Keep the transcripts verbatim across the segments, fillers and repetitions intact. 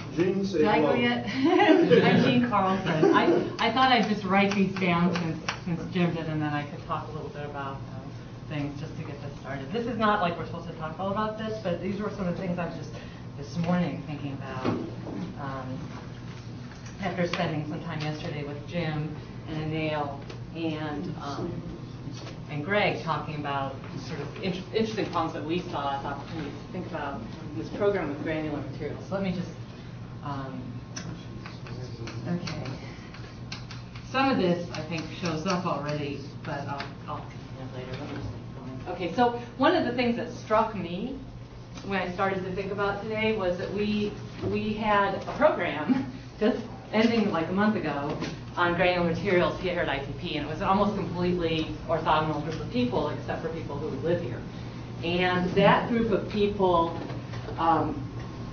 Jean, say Did I go hello. yet? I'm Jean Carlson. I, I thought I'd just write these down since, since Jim did, and then I could talk a little bit about um, things just to get this started. This is not like we're supposed to talk all about this, but these were some of the things I was just this morning thinking about um, after spending some time yesterday with Jim and Anil and um, and Greg talking about sort of inter interesting problems that we saw as opportunities to think about this program with granular materials. So let me just, um, okay. Some of this, I think, shows up already, but I'll, I'll continue later. Let me just keep going. Okay, so one of the things that struck me when I started to think about today was that we, we had a program just ending like a month ago on granular materials here at I T P, and it was almost completely orthogonal group of people except for people who live here. And that group of people, um,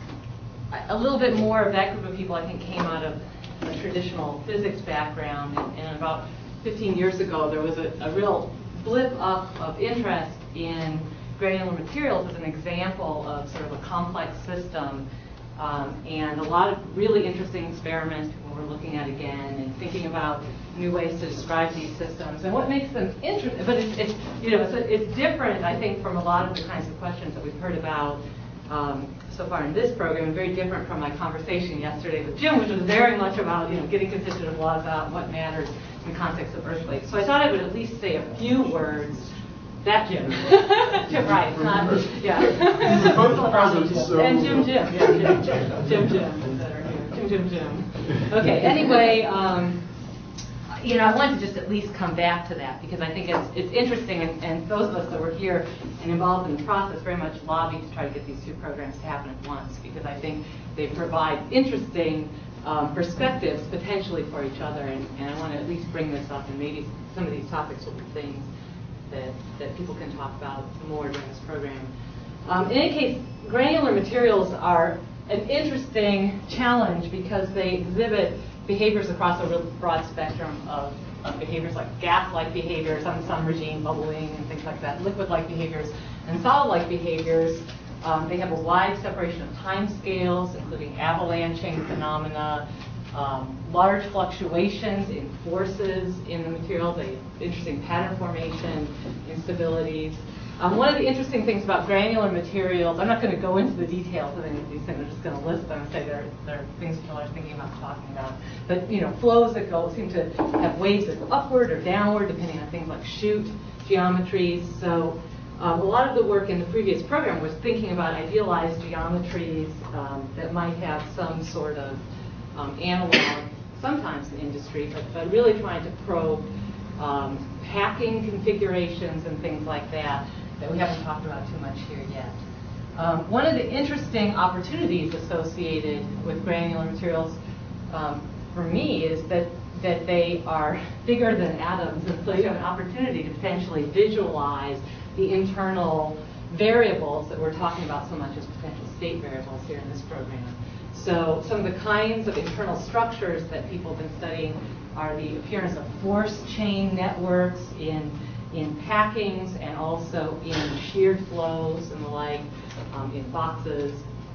a little bit more of that group of people I think came out of a traditional physics background, and, and about fifteen years ago there was a, a real blip up of interest in granular materials as an example of sort of a complex system. Um, and a lot of really interesting experiments people were looking at again and thinking about new ways to describe these systems and what makes them interesting. But it's, it's you know, it's, it's different, I think, from a lot of the kinds of questions that we've heard about um, so far in this program, and very different from my conversation yesterday with Jim, which was very much about, you know, getting constitutive laws out, what matters in the context of earthquakes. So I thought I would at least say a few words. That Jim. Jim, right. Not, yeah. So and Jim Jim. Yeah, Jim Jim. Jim Jim. Jim Jim Jim. Okay, anyway, um, you know, I wanted to just at least come back to that because I think it's, it's interesting, and, and those of us that were here and involved in the process very much lobbied to try to get these two programs to happen at once because I think they provide interesting um, perspectives potentially for each other, and, and I want to at least bring this up, and maybe some of these topics will be things That, that people can talk about more during this program. Um, in any case, granular materials are an interesting challenge because they exhibit behaviors across a real broad spectrum of, of behaviors like gas-like behaviors on some regime, bubbling and things like that, liquid-like behaviors, and solid-like behaviors. Um, they have a wide separation of time scales, including avalanching phenomena, Um, large fluctuations in forces in the materials, a interesting pattern formation, instabilities. Um, one of the interesting things about granular materials, I'm not going to go into the details of any of these things, I'm just going to list them and say there, there are things people are thinking about talking about. But, you know, flows that go seem to have waves that go upward or downward, depending on things like chute geometries. So um, a lot of the work in the previous program was thinking about idealized geometries um, that might have some sort of Um, analog, sometimes in industry, but, but really trying to probe um, packing configurations and things like that that we haven't talked about too much here yet. Um, one of the interesting opportunities associated with granular materials um, for me is that, that they are bigger than atoms, and so you have an opportunity to potentially visualize the internal variables that we're talking about so much as potential state variables here in this program. So some of the kinds of internal structures that people have been studying are the appearance of force chain networks in, in packings and also in sheared flows and the like, um, in boxes.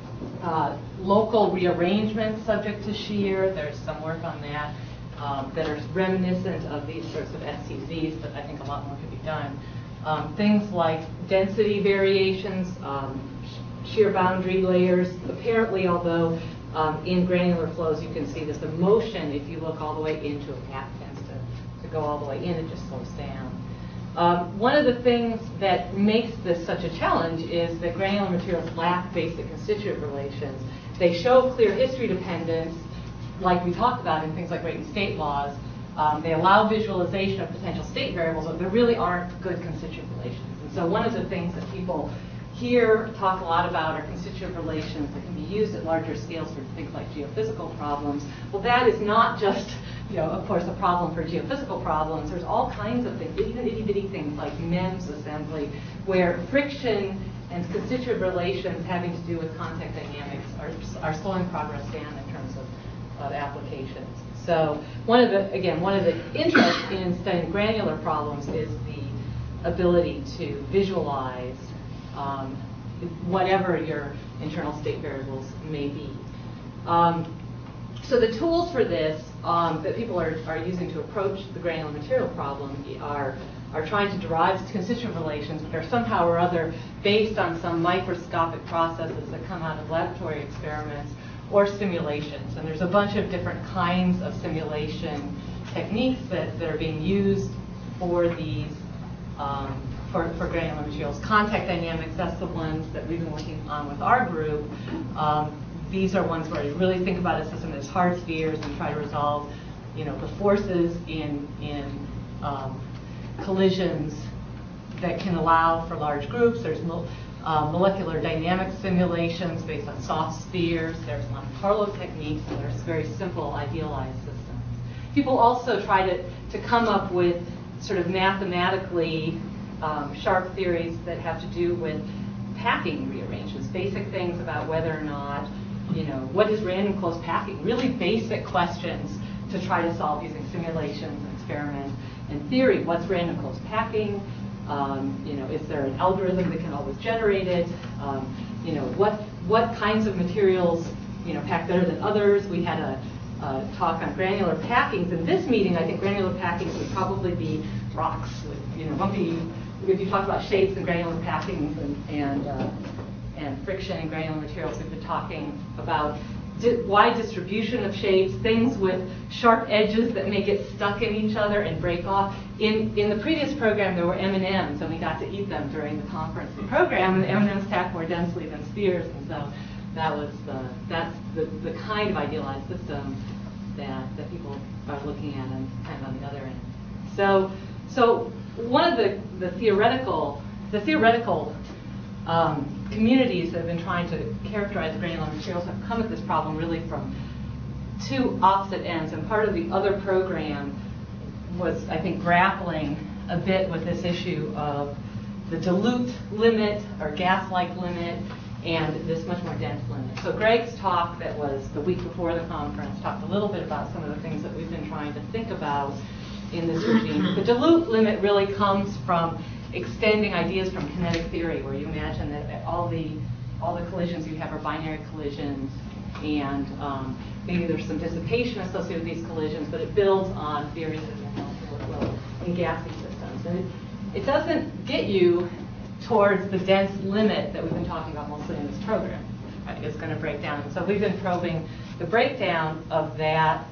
Uh, local rearrangements subject to shear, there's some work on that um, that are reminiscent of these sorts of S C Zs, but I think a lot more could be done. Um, things like density variations, um, shear boundary layers, apparently, although Um, in granular flows, you can see that the motion, if you look all the way into a pack, tends to, to go all the way in. It just slows down. Um, one of the things that makes this such a challenge is that granular materials lack basic constituent relations. They show clear history dependence, like we talked about in things like rate and state laws. Um, they allow visualization of potential state variables, but there really aren't good constituent relations. And so one of the things that people here talk a lot about are constituent relations that can be used at larger scales for things like geophysical problems. Well, that is not just, you know, of course, a problem for geophysical problems. There's all kinds of things, even itty-bitty things like MEMS assembly, where friction and constituent relations having to do with contact dynamics are, are slowing progress down in terms of, of applications. So one of the, again, one of the interests in studying granular problems is the ability to visualize Um, whatever your internal state variables may be. Um, so the tools for this um, that people are, are using to approach the granular material problem are, are trying to derive constituent relations that are somehow or other based on some microscopic processes that come out of laboratory experiments or simulations. And there's a bunch of different kinds of simulation techniques that, that are being used for these, um, for, for granular materials. Contact dynamics, that's the ones that we've been working on with our group. Um, these are ones where you really think about a system that's hard spheres and try to resolve, you know, the forces in, in um, collisions that can allow for large groups. There's mo uh, molecular dynamics simulations based on soft spheres. There's Monte Carlo techniques, and there's very simple idealized systems. People also try to, to come up with sort of mathematically um, sharp theories that have to do with packing rearrangements, basic things about whether or not, you know, what is random close packing, really basic questions to try to solve using simulations and experiments and theory. What's random close packing? Um, you know, is there an algorithm that can always generate it? Um, you know, what what kinds of materials, you know, pack better than others? We had a, a talk on granular packings. In this meeting, I think granular packings would probably be rocks. With, you know, bumpy. If you talk about shapes and granular packings and and uh, and friction and granular materials, we've been talking about di wide distribution of shapes, things with sharp edges that may get stuck in each other and break off. In, in the previous program, there were M and M's, and we got to eat them during the conference the program, and the M and M's pack more densely than spheres, and so that was the, that's the, the kind of idealized system that, that people are looking at and kind of on the other end. So, so one of the, the theoretical, the theoretical um, communities that have been trying to characterize granular materials have come at this problem really from two opposite ends. And part of the other program was, I think, grappling a bit with this issue of the dilute limit or gas-like limit and this much more dense limit. So Greg's talk that was the week before the conference talked a little bit about some of the things that we've been trying to think about in this regime. The dilute limit really comes from extending ideas from kinetic theory, where you imagine that all the all the collisions you have are binary collisions, and um, maybe there's some dissipation associated with these collisions, but it builds on theories that you know work well in gassy systems. And it, it doesn't get you towards the dense limit that we've been talking about mostly in this program. Right? It's going to break down. So we've been probing the breakdown of that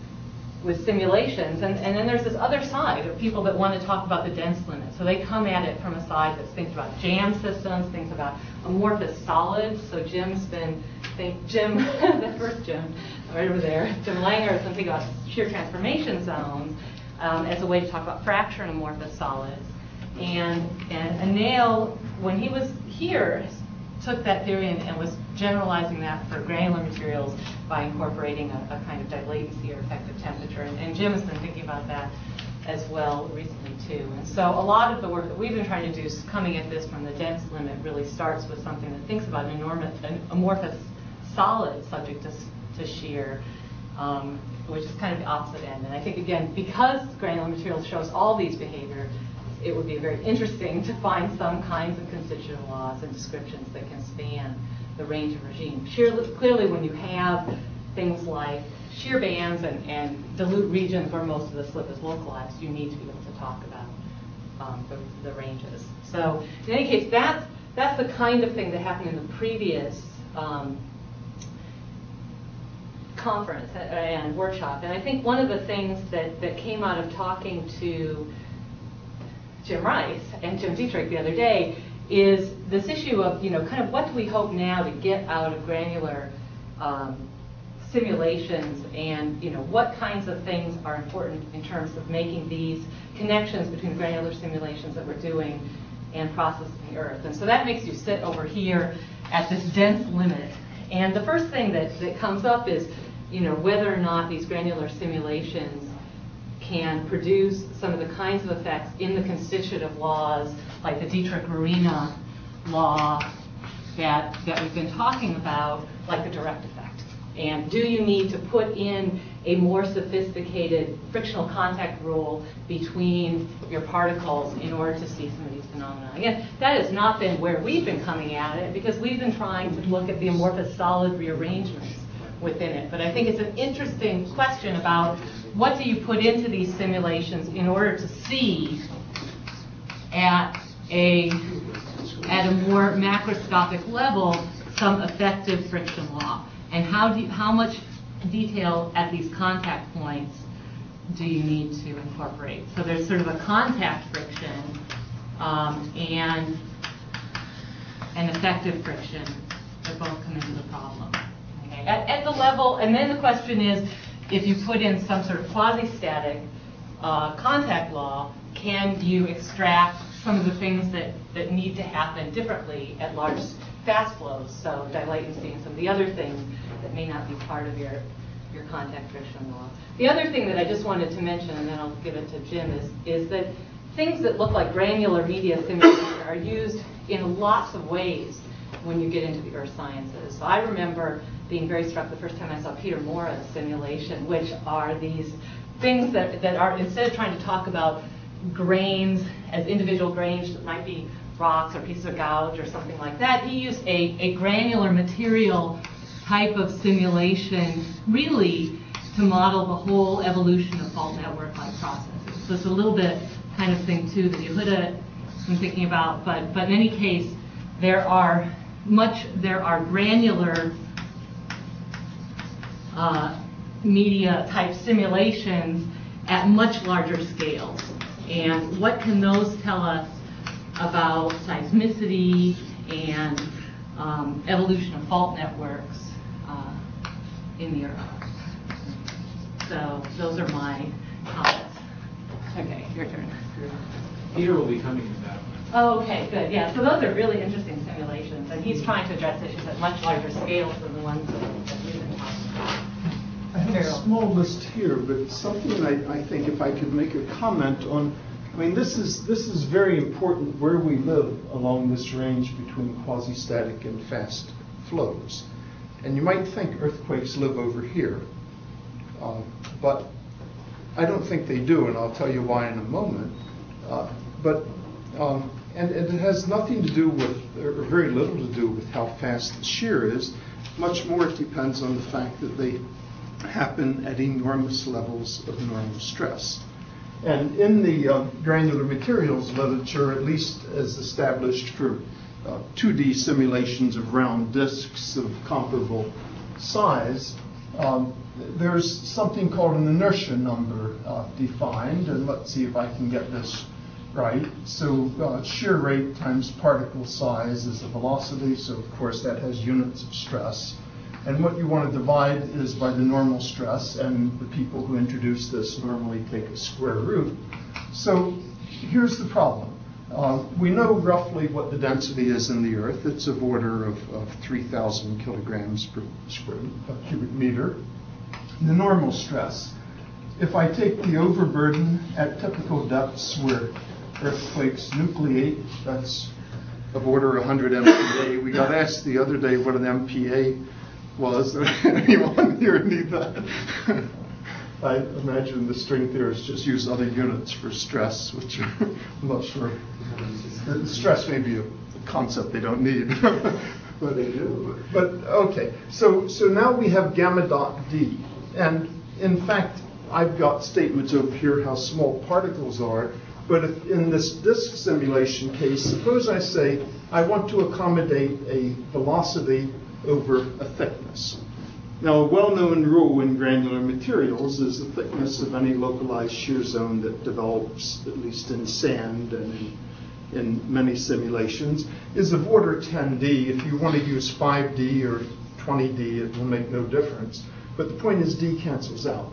with simulations, and, and then there's this other side of people that want to talk about the dense limit. So they come at it from a side that thinks about jam systems, thinks about amorphous solids. So Jim's been, think Jim, the first Jim, right over there, Jim Langer has been thinking about shear transformation zones um, as a way to talk about fracture and amorphous solids. And, and Anil, when he was here, took that theory and, and was generalizing that for granular materials by incorporating a, a kind of dilatancy or effective temperature. And, and Jim has been thinking about that as well recently too. And so a lot of the work that we've been trying to do is coming at this from the dense limit really starts with something that thinks about an, enormous, an amorphous solid subject to, to shear, um, which is kind of the opposite end. And I think, again, because granular materials shows all these behavior, it would be very interesting to find some kinds of constituent laws and descriptions that can span the range of regimes. Shear, clearly, when you have things like shear bands and, and dilute regions where most of the slip is localized, you need to be able to talk about um, the, the ranges. So in any case, that's, that's the kind of thing that happened in the previous um, conference and workshop. And I think one of the things that, that came out of talking to Jim Rice and Jim Dietrich the other day is this issue of, you know, kind of what do we hope now to get out of granular um, simulations, and, you know, what kinds of things are important in terms of making these connections between the granular simulations that we're doing and processing the Earth. And so that makes you sit over here at this dense limit. And the first thing that, that comes up is, you know, whether or not these granular simulations can produce some of the kinds of effects in the constitutive laws, like the Dietrich-Marina law that, that we've been talking about, like the direct effect. And do you need to put in a more sophisticated frictional contact rule between your particles in order to see some of these phenomena? Again, that has not been where we've been coming at it, because we've been trying to look at the amorphous solid rearrangements within it. But I think it's an interesting question about what do you put into these simulations in order to see at a at a more macroscopic level some effective friction law, and how do you, how much detail at these contact points do you need to incorporate? So there's sort of a contact friction um, and an effective friction that both come into the problem. Okay. At, at the level, and then the question is, if you put in some sort of quasi-static uh, contact law, can you extract some of the things that, that need to happen differently at large fast flows, so dilatancy and some of the other things that may not be part of your, your contact friction law. The other thing that I just wanted to mention, and then I'll give it to Jim, is, is that things that look like granular media simulation are used in lots of ways when you get into the earth sciences. So I remember being very struck the first time I saw Peter Mora's simulation, which are these things that, that are, instead of trying to talk about grains as individual grains that might be rocks or pieces of gouge or something like that, he used a, a granular material type of simulation really to model the whole evolution of fault network-like processes. So it's a little bit kind of thing too that Yehuda been thinking about, but but in any case, there are much there are granular uh, media type simulations at much larger scales. And what can those tell us about seismicity and um, evolution of fault networks uh, in the Earth? So those are my comments. Okay, your turn. Peter will be coming to that one. Oh, okay, good. Yeah, so those are really interesting simulations, and he's trying to address issues at much larger scales than the ones that, that we've been talking about. I have a small list here, but something I, I think if I could make a comment on, I mean, this is this is very important where we live along this range between quasi-static and fast flows. And you might think earthquakes live over here, uh, but I don't think they do, and I'll tell you why in a moment. Uh, but um, and, and it has nothing to do with, or very little to do with how fast the shear is. Much more it depends on the fact that they happen at enormous levels of normal stress. And in the uh, granular materials literature, at least as established for uh, two D simulations of round disks of comparable size, um, there's something called an inertia number uh, defined, and let's see if I can get this right. So uh, shear rate times particle size is the velocity, so of course that has units of stress. And what you want to divide is by the normal stress, and the people who introduce this normally take a square root. So here's the problem. Uh, we know roughly what the density is in the Earth. It's of order of, of three thousand kilograms per square uh, cubic meter. The normal stress. If I take the overburden at typical depths where earthquakes nucleate, that's of order one hundred M P A. We got asked the other day what an M P A was. Anyone here need that? I imagine the string theorists just use other units for stress, which are, I'm not sure. The stress may be a concept they don't need. But they do. But okay, so so now we have gamma dot D, and in fact, I've got statements over here how small particles are. But if in this disk simulation case, suppose I say I want to accommodate a velocity over a thickness. Now, a well-known rule in granular materials is the thickness of any localized shear zone that develops, at least in sand and in, in many simulations, is of order ten D. If you want to use five D or twenty D, it will make no difference. But the point is D cancels out.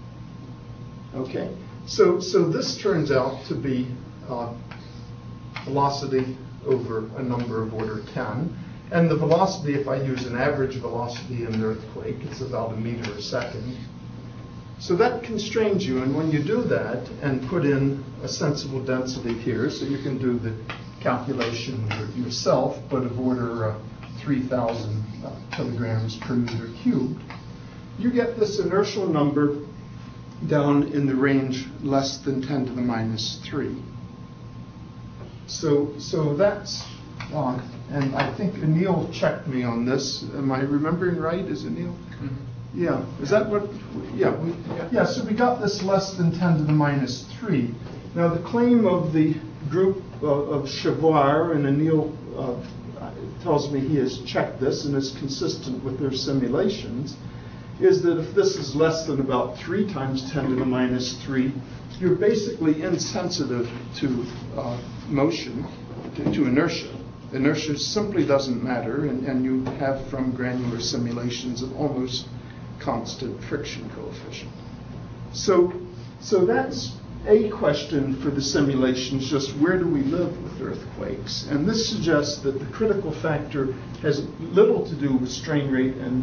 Okay? So, so this turns out to be uh, velocity over a number of order ten. And the velocity, if I use an average velocity in an earthquake, it's about a meter a second. So that constrains you. And when you do that and put in a sensible density here, so you can do the calculation yourself, but of order uh, three thousand uh, kilograms per meter cubed, you get this inertial number down in the range less than ten to the minus three. So, so that's uh, and I think Anil checked me on this. Am I remembering right? Is Anil? Mm-hmm. Yeah. Is that what? Yeah. We, yeah. So we got this less than ten to the minus three. Now the claim of the group uh, of Chavoir and Anil uh, tells me he has checked this and is consistent with their simulations, is that if this is less than about three times ten to the minus three, you're basically insensitive to uh, motion, to, to inertia. Inertia simply doesn't matter, and, and you have from granular simulations an almost constant friction coefficient. So, so that's a question for the simulations, just where do we live with earthquakes? And this suggests that the critical factor has little to do with strain rate and,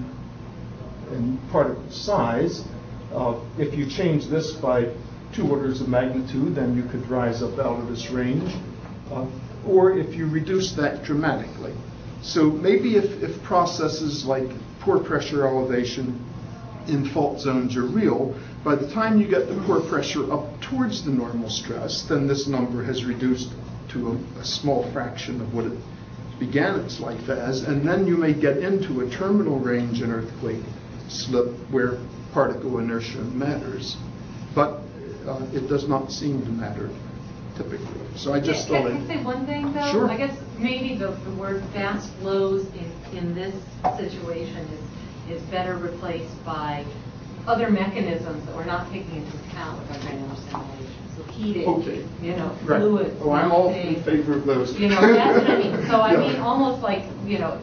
and particle size. Uh, if you change this by two orders of magnitude, then you could rise up out of this range. Uh, or if you reduce that dramatically. So maybe if, if processes like pore pressure elevation in fault zones are real, by the time you get the pore pressure up towards the normal stress, then this number has reduced to a, a small fraction of what it began its life as, and then you may get into a terminal range in earthquake slip where particle inertia matters. But uh, it does not seem to matter typically. So I just yeah, thought can I say one thing though? Sure. I guess maybe the, the word fast flows in, in this situation is, is better replaced by other mechanisms that we're not taking into account with our granular simulation. So heating, Okay. you know, Right. fluids. Oh, I'm all things. in favor of those. You know, that's what I mean. So I Yeah. mean, almost like, you know,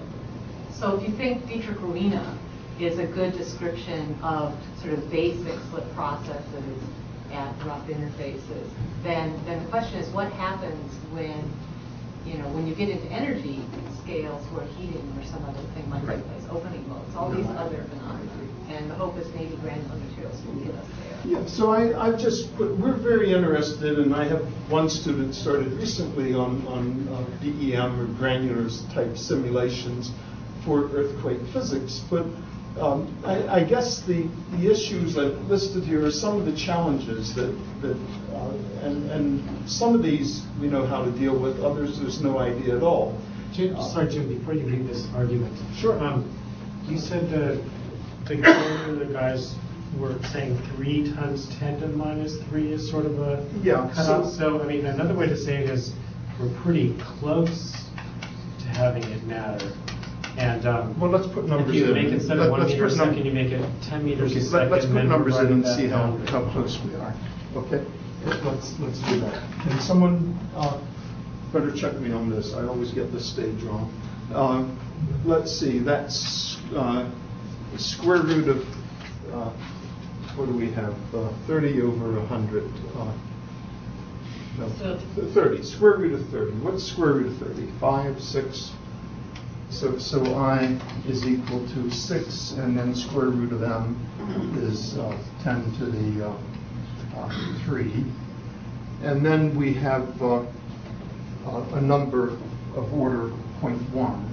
so if you think Dietrich-Ruina is a good description of sort of basic slip processes at rough interfaces, then then the question is what happens when, you know, when you get into energy scales where heating or some other thing might take place, opening modes, all these other phenomena. And the hope is maybe granular materials will get us there. Yeah, so I, I've just put, we're very interested, and I have one student started recently on, on uh, D E M or granular type simulations for earthquake physics. But um, I, I guess the, the issues I've listed here are some of the challenges that, that uh, and, and some of these we know how to deal with, others there's no idea at all. Jim, sorry, Jim, before you leave this argument. Sure. Um, you said the, the granular guys were saying three times ten to the minus three is sort of a Yeah, cutoff. so- So, I mean, another way to say it is we're pretty close to having it matter. And um, Well, let's put numbers if you in. make instead Let- of one let's meter a put num- second, you make it ten meters Okay, a let- second. let's put then numbers we're in and writing see that how, down. how close we are. Okay, let's let's do that. Can someone uh, better check me on this? I always get this stage wrong. Uh, let's see. That's uh, square root of uh, what do we have? Uh, thirty over a hundred. Uh, no, thirty. thirty. Square root of thirty. What's square root of thirty? Five, six. So, so I is equal to six, and then square root of m is uh, ten to the uh, uh, three. And then we have uh, uh, a number of order zero point one.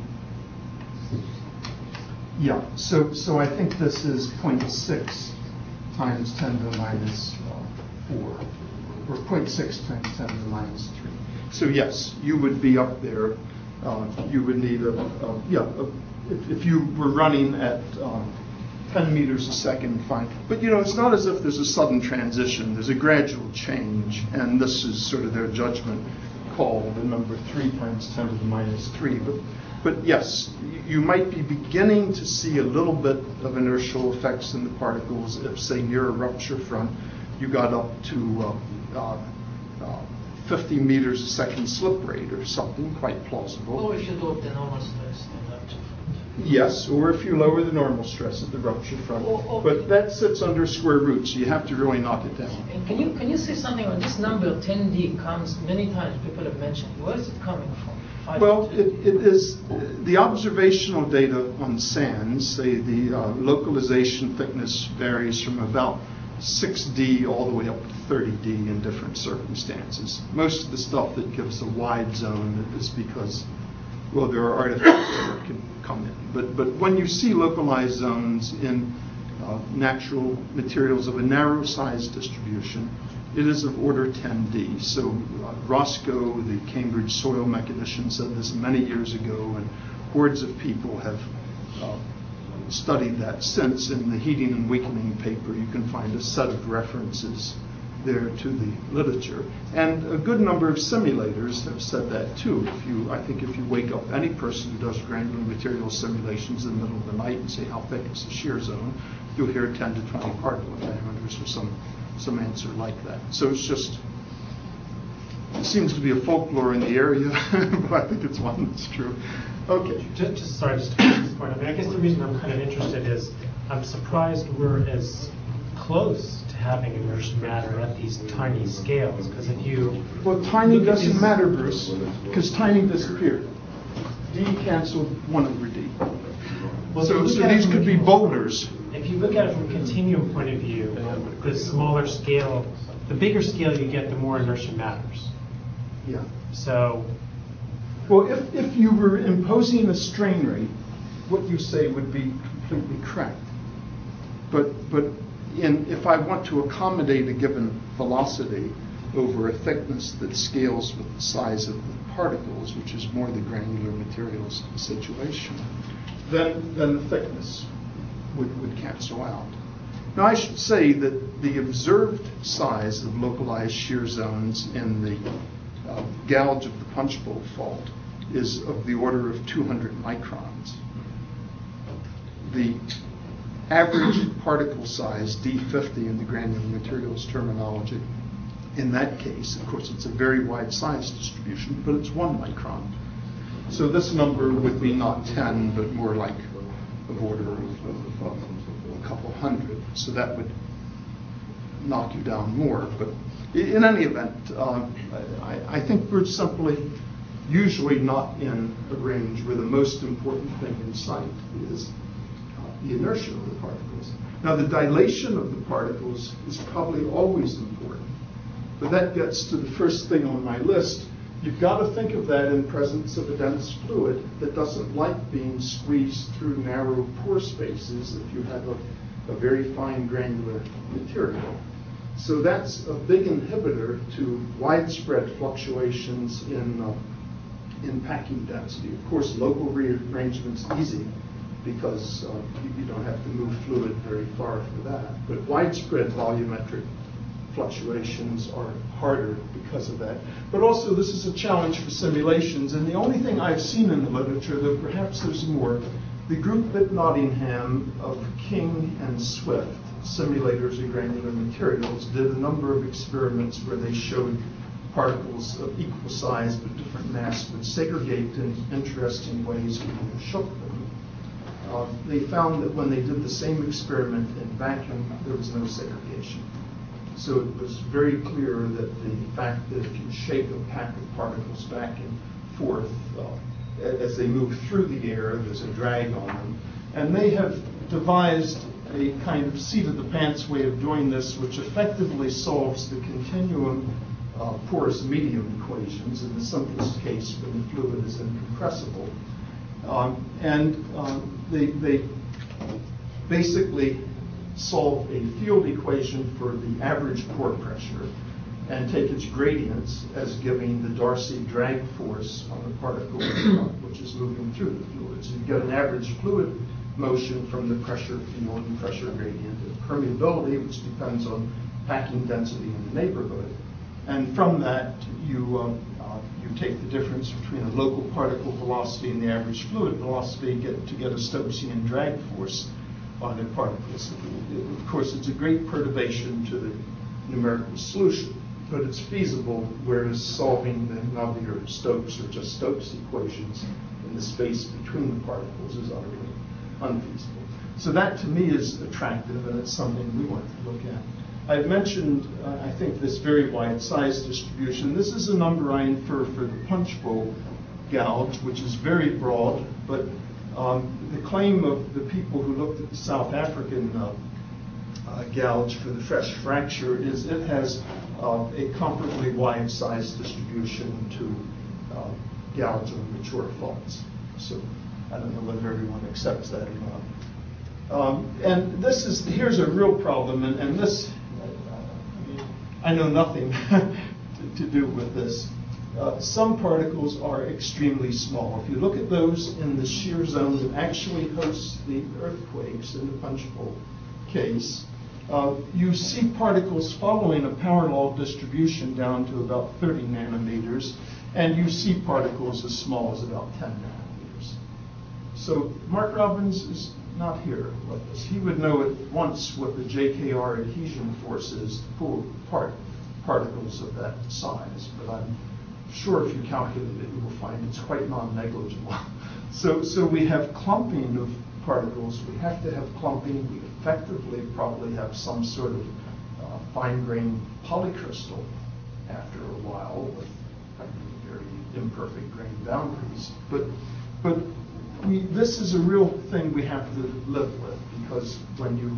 Yeah, so, so I think this is zero point six times ten to the minus uh, four, or zero point six times ten to the minus three. So yes, you would be up there. Uh, you would need a, a yeah, a, if, if you were running at um, ten meters a second, fine. But you know, it's not as if there's a sudden transition. There's a gradual change, and this is sort of their judgment call, the number three times ten to the minus three. But, but yes, you, you might be beginning to see a little bit of inertial effects in the particles if, say, near a rupture front, you got up to uh, uh, uh, fifty meters a second slip rate or something quite plausible. Or if you drop the normal stress in the rupture front. Yes, or if you lower the normal stress at the rupture front. Or- or- But that sits under square root, so you have to really knock it down. And can you can you say something on this number ten D comes many times, people have mentioned. Where is it coming from? Five Well, to it, it is uh, the observational data on sands, say the uh, localization thickness varies from about six D all the way up to thirty D in different circumstances. Most of the stuff that gives a wide zone is because, well, there are artifacts that can come in. But, but when you see localized zones in uh, natural materials of a narrow size distribution, it is of order ten D. So uh, Roscoe, the Cambridge soil mechanician, said this many years ago, and hordes of people have uh, studied that since. In the heating and weakening paper, you can find a set of references there to the literature. And a good number of simulators have said that too. If you, I think if you wake up any person who does granular material simulations in the middle of the night and say how thick is the shear zone, you'll hear ten to twenty particle diameters or some, some answer like that. So it's just, it seems to be a folklore in the area, but I think it's one that's true. Okay. Just, just sorry, just to make this point. I mean, I guess the reason I'm kind of interested is I'm surprised we're as close to having inertial matter at these tiny scales. Because if you Well, tiny look at doesn't these- matter, Bruce, because tiny disappeared. D canceled one over D. Well, if you So, look so at it these from could a- be boulders. If you look at it from a continuum point of view, the smaller scale, the bigger scale you get, the more inertia matters. Yeah. So, Well, if, if you were imposing a strain rate, what you say would be completely correct. But, but in, if I want to accommodate a given velocity over a thickness that scales with the size of the particles, which is more the granular materials situation, then, then the thickness would, would cancel out. Now, I should say that the observed size of localized shear zones in the uh, gouge of the punch bowl fault is of the order of two hundred microns. The average particle size, D fifty in the granular materials terminology, in that case, of course, it's a very wide size distribution, but it's one micron. So this number would be not ten, but more like of order of, of, of a couple hundred. So that would knock you down more. But in any event, uh, I, I think we're simply usually not in a range where the most important thing in sight is uh, the inertia of the particles. Now, the dilation of the particles is probably always important, but that gets to the first thing on my list. You've got to think of that in presence of a dense fluid that doesn't like being squeezed through narrow pore spaces if you have a, a very fine granular material. So that's a big inhibitor to widespread fluctuations in, uh, in packing density. Of course, local rearrangement's easy because uh, you, you don't have to move fluid very far for that. But widespread volumetric fluctuations are harder because of that. But also, this is a challenge for simulations. And the only thing I've seen in the literature, though perhaps there's more, the group at Nottingham of King and Swift, simulators of granular materials, did a number of experiments where they showed particles of equal size but different mass would segregate in interesting ways when you shook them. Uh, they found that when they did the same experiment in vacuum, there was no segregation. So it was very clear that the fact that if you shake a pack of particles back and forth, uh, as they move through the air, there's a drag on them. And they have devised a kind of seat-of-the-pants way of doing this, which effectively solves the continuum uh, porous medium equations, in the simplest case when the fluid is incompressible. Um, and um, they, they basically solve a field equation for the average pore pressure and take its gradients as giving the Darcy drag force on the particle which is moving through the fluid. So you get an average fluid motion from the pressure field and pressure gradient of permeability, which depends on packing density in the neighborhood. And from that, you, uh, uh, you take the difference between a local particle velocity and the average fluid velocity get, to get a Stokesian drag force on the particles. Of course, it's a great perturbation to the numerical solution, but it's feasible, whereas solving the Navier-Stokes or just Stokes equations in the space between the particles is utterly unfeasible. So that, to me, is attractive, and it's something we want to look at. I've mentioned, uh, I think, this very wide size distribution. This is a number I infer for the punch bowl gouge, which is very broad, but um, the claim of the people who looked at the South African uh, uh, gouge for the fresh fracture is it has uh, a comparably wide size distribution to uh, gouge on mature faults. So I don't know whether everyone accepts that or not. Um, and this is, here's a real problem, and, and this, I mean, I know nothing to, to do with this. Uh, some particles are extremely small. If you look at those in the shear zone that actually hosts the earthquakes in the Punchbowl case, uh, you see particles following a power law distribution down to about thirty nanometers, and you see particles as small as about ten nanometers. So Mark Robbins is not here with us. He would know at once what the J K R adhesion force is to pull apart particles of that size, but I'm sure if you calculate it, you will find it's quite non-negligible. So, so we have clumping of particles. We have to have clumping. We effectively probably have some sort of uh, fine-grained polycrystal after a while with very imperfect grain boundaries. But, but we, this is a real thing we have to live with, because when you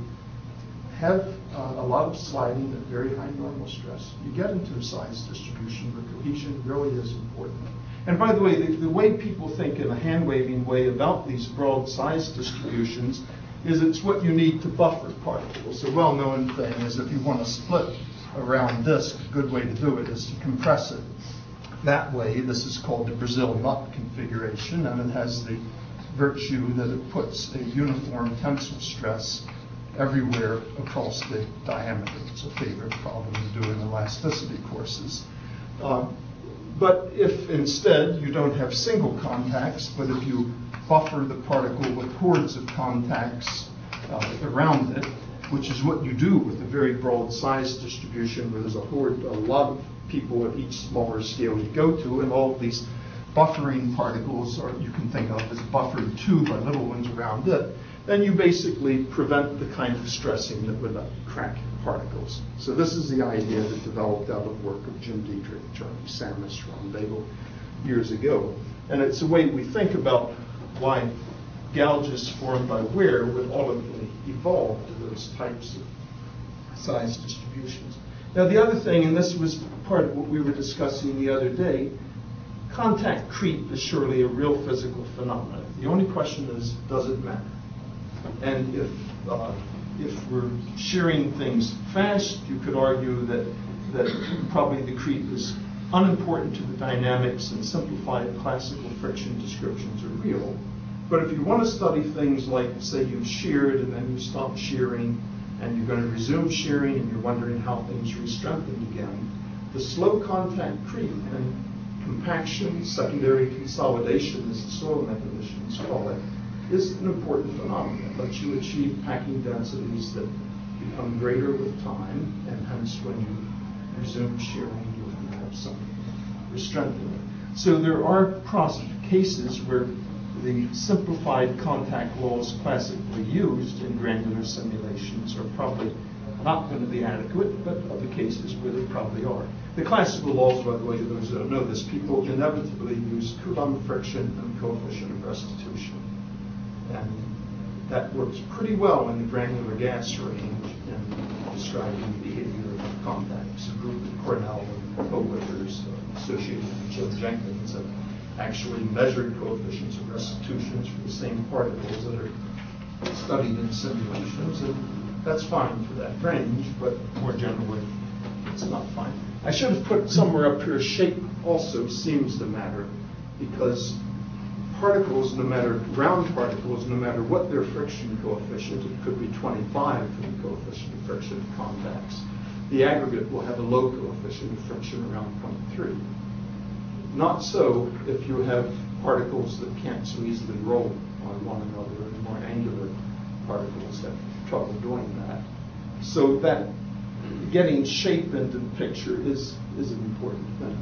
have uh, a lot of sliding at very high normal stress, you get into a size distribution where cohesion really is important. And by the way, the, the way people think in a hand-waving way about these broad size distributions is it's what you need to buffer particles. A well-known thing is if you want to split a round disk, a good way to do it is to compress it that way. This is called the Brazil nut configuration, and it has the virtue that it puts a uniform tensile stress everywhere across the diameter. It's a favorite problem to do in elasticity courses. Uh, but if instead you don't have single contacts, but if you buffer the particle with hordes of contacts uh, around it, which is what you do with a very broad size distribution where there's a horde, a lot of people at each smaller scale you go to, and all of these buffering particles are, you can think of as buffered too by little ones around it, then you basically prevent the kind of stressing that would crack particles. So this is the idea that developed out of work of Jim Dietrich, Charlie Samus, Ron Bagel years ago. And it's a way we think about why gouges formed by wear would ultimately evolve to those types of size distributions. Now the other thing, and this was part of what we were discussing the other day, contact creep is surely a real physical phenomenon. The only question is, does it matter? And if uh, if we're shearing things fast, you could argue that that probably the creep is unimportant to the dynamics, and simplified classical friction descriptions are real. But if you want to study things like, say, you've sheared and then you stop shearing, and you're going to resume shearing, and you're wondering how things re-strengthen again, the slow contact creep and compaction, secondary consolidation, as the soil mechanicians call it, is an important phenomenon. It lets you achieve packing densities that become greater with time, and hence when you resume shearing, you have some re-strengthening. So there are cases where the simplified contact laws classically used in granular simulations are probably not going to be adequate, but other cases where they probably are. The classical laws, by the way, those that don't know this, people inevitably use Coulomb friction and coefficient of restitution. And that works pretty well in the granular gas range in describing the behavior of contacts. A group at Cornell and co-workers uh, associated with Joe Jenkins have actually measured coefficients of restitutions for the same particles that are studied in simulations, and that's fine for that range, but more generally, it's not fine. I should have put somewhere up here, shape also seems to matter, because particles, no matter, round particles, no matter what their friction coefficient, it could be twenty-five for the coefficient of friction of contacts, the aggregate will have a low coefficient of friction around zero point three. Not so if you have particles that can't so easily roll on one another, and more angular particles have trouble doing that. So that getting shape into the picture is, is an important thing.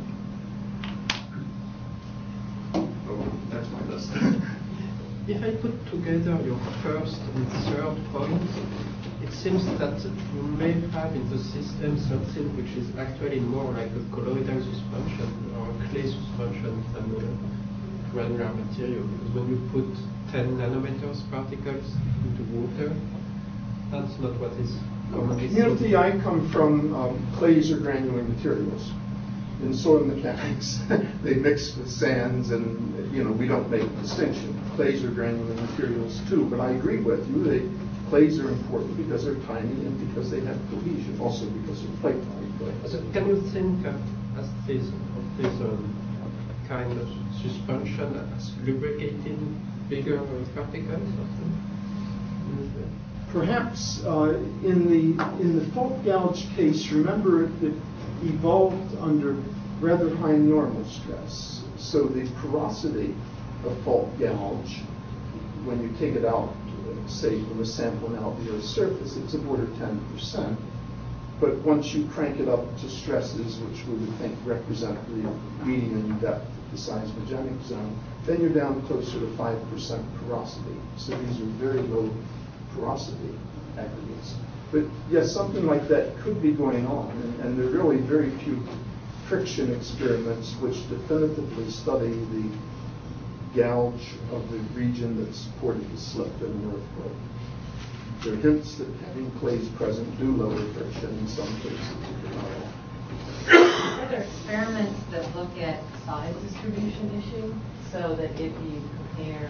Oh, that's my list. If I put together your first and third points, it seems that you may have in the system something which is actually more like a colloidal suspension or a clay suspension than a granular material. Because when you put ten nanometers particles into water, that's not what is commonly seen. Community I come from, um, clays are granular materials. In soil mechanics, they mix with sands, and you know we don't make a distinction. Clays are granular materials too, but I agree with you. They Clays are important because they're tiny and because they have cohesion, also because of plate type. So can you think of as this, of this um, kind of suspension as lubricating bigger particles? Or something? Perhaps uh, in the in the fault gouge case, remember it evolved under rather high normal stress. So the porosity of fault gouge, when you take it out, say from a sample now near the surface, it's of order ten percent. But once you crank it up to stresses, which we would think represent the median depth of the seismogenic zone, then you're down closer to five percent porosity. So these are very low porosity aggregates. But yes, something like that could be going on, and, and there are really very few friction experiments which definitively study the gouge of the region that supported the slip in the earthquake. There are hints that having clays present do lower friction in some cases. Are there experiments that look at size distribution issue, so that if you compare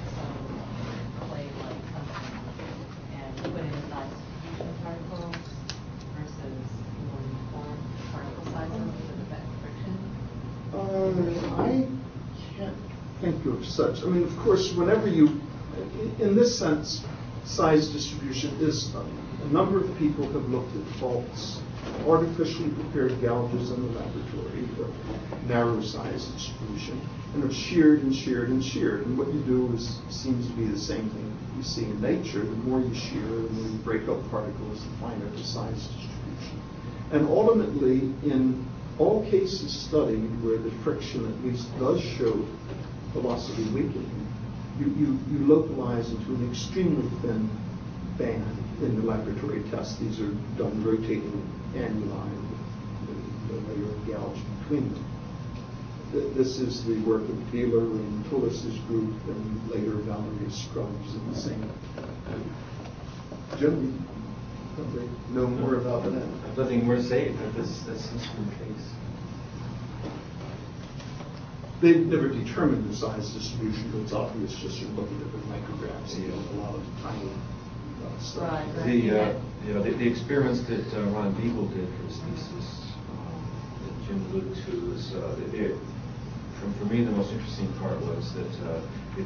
some clay-like something and put in a size distribution particle versus more uniform particle sizes, does it affect friction? Uh, I can't think of such. I mean, of course, whenever you, in this sense, size distribution is studied. A number of people have looked at faults, artificially prepared gouges in the laboratory, or narrow size distribution, and have sheared and sheared and sheared. And what you do is seems to be the same thing you see in nature. The more you shear, the more you break up particles, the finer the size distribution. And ultimately, in all cases studied where the friction at least does show velocity weakening, you, you, you localize into an extremely thin band in the laboratory test. These are done rotating annuli with the layer of gouge between them. Th- This is the work of Beeler and Tullis's group, and later Valerie Scruggs in the same group. Jim, you probably know more about that. I've nothing more to say, but this, that seems to be the case. They've never determined the size distribution, but it's obvious just from looking at the micrographs. You know, a lot of tiny uh, stuff. Right, right. The, uh, you know, the, the experiments that uh, Ron Beagle did for his thesis, um, that Jim alluded to, is, uh, it, for, for me, the most interesting part was that uh,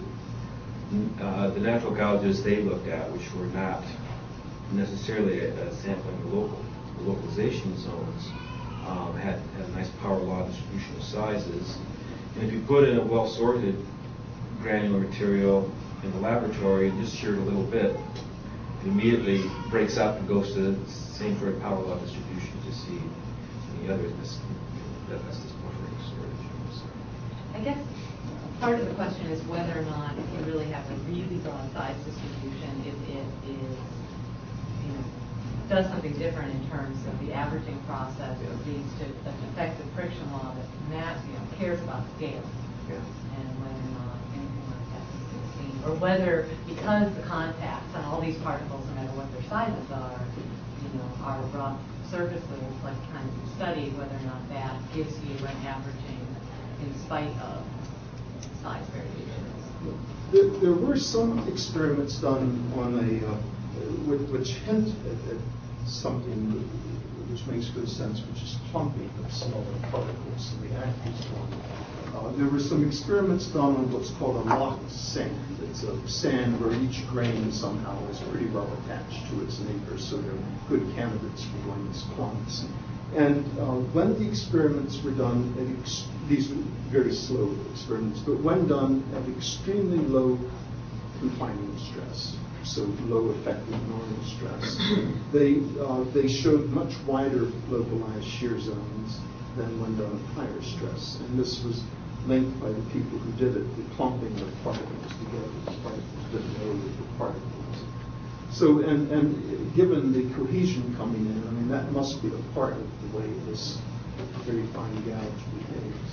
it, uh, the natural gouges they looked at, which were not necessarily uh, sampling the local the localization zones, um, had, had a nice power law distribution of sizes. And if you put in a well-sorted granular material in the laboratory and just shear it a little bit, it immediately breaks up and goes to the same sort of power law distribution you see in the others. This, that, that's this buffering storage. So. I guess part of the question is whether or not if you really have a really broad size distribution, if it is, you know, does something different in terms of the averaging process that leads to an effective friction law that Matt, you know, cares about scale. Yeah. And whether or not anything like that is being seen, or whether because the contacts on all these particles, no matter what their sizes are, you know, are rough surfaces, like kind of studied, whether or not that gives you an averaging in spite of size variations. There, there were some experiments done on a uh, which, which hint at, at something which makes good sense, which is clumping of smaller particles in the active form. Uh, there were some experiments done on what's called a locked sand. It's a sand where each grain somehow is pretty well attached to its neighbor, so they're good candidates for doing these clumps. And uh, when the experiments were done, at ex- these were very slow experiments, but when done at extremely low confining stress, so low effective normal stress, they uh, they showed much wider localized shear zones than when done at higher stress. And this was linked by the people who did it, the clumping of particles together. The particles didn't know that the particles. So, and, and given the cohesion coming in, I mean, that must be a part of the way this very fine gouge behaves.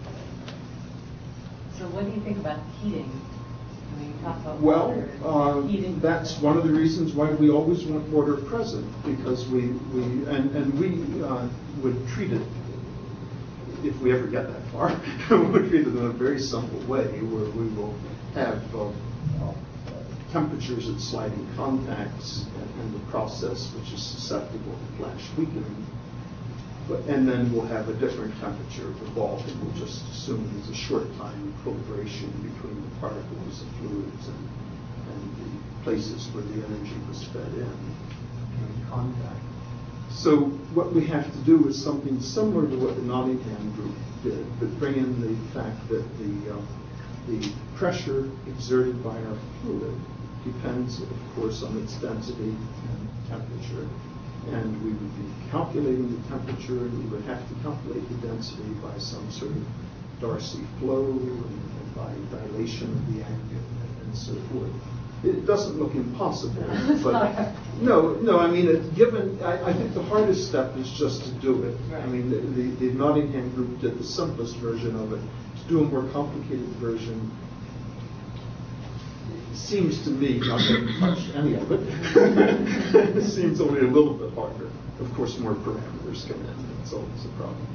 So what do you think about heating? I mean, you talk about Well, water, uh, heating. that's one of the reasons why we always want water present, because we, we and, and we uh, would treat it, if we ever get that far, we would treat it in a very simple way where we will have uh, uh, temperatures at sliding contacts and, and the process which is susceptible to flash weakening. But, and then we'll have a different temperature of the ball, and we'll just assume there's a short time equilibration between the particles of fluids and, and the places where the energy was fed in in contact. So what we have to do is something similar to what the Nottingham group did, but bring in the fact that the, uh, the pressure exerted by our fluid depends, of course, on its density and temperature. And we would be calculating the temperature, and we would have to calculate the density by some sort of Darcy flow and, and by dilation of the aggregate and, and so forth. It doesn't look impossible, but no, no. I mean, it, given, I, I think the hardest step is just to do it. Right. I mean, the, the, the Nottingham group did the simplest version of it. To do a more complicated version seems to me, not having touched any of it, it seems only a little bit harder. Of course, more parameters come in. That's always a problem.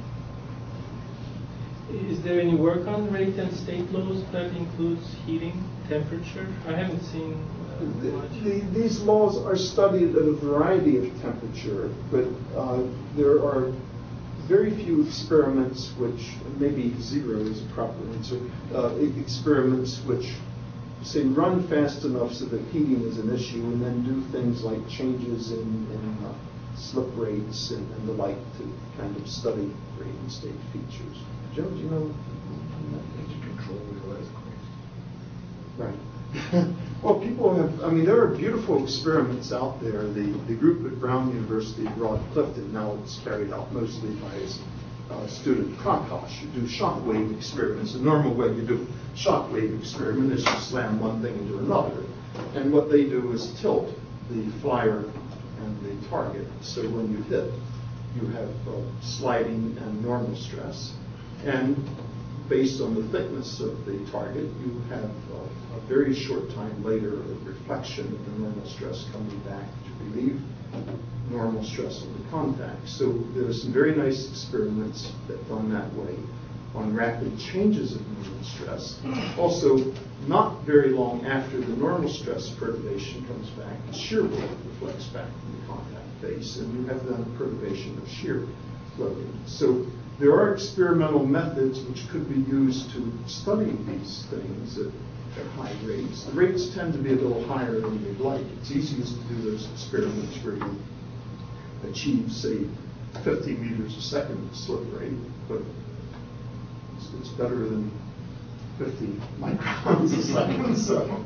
Is there any work on rate and state laws that includes heating, temperature? I haven't seen uh, much. The, the, these laws are studied at a variety of temperature, but uh, there are very few experiments which, maybe zero is a proper answer, uh, experiments which say run fast enough so that heating is an issue, and then do things like changes in, in uh, slip rates and, and the like to kind of study rate and state features. Joe, do you know? To control the earthquake. Right. Well, people have, I mean, there are beautiful experiments out there. The, the group at Brown University at Broad Clifton, now it's carried out mostly by its uh, student Prakash, who do shock wave experiments. The normal way you do a shock wave experiment is you slam one thing into another. And what they do is tilt the flyer and the target. So when you hit, you have uh, sliding and normal stress. And based on the thickness of the target, you have uh, a very short time later a reflection of the normal stress coming back to relieve normal stress on the contact. So there are some very nice experiments that done that way on rapid changes of normal stress. Also, not very long after the normal stress perturbation comes back, the shear wave reflects back from the contact face, and you have then a perturbation of shear loading. So there are experimental methods which could be used to study these things at, at high rates. The rates tend to be a little higher than we'd like. It's easiest to do those experiments where you achieve, say, fifty meters a second slip rate, but it's, it's better than fifty microns a second. So,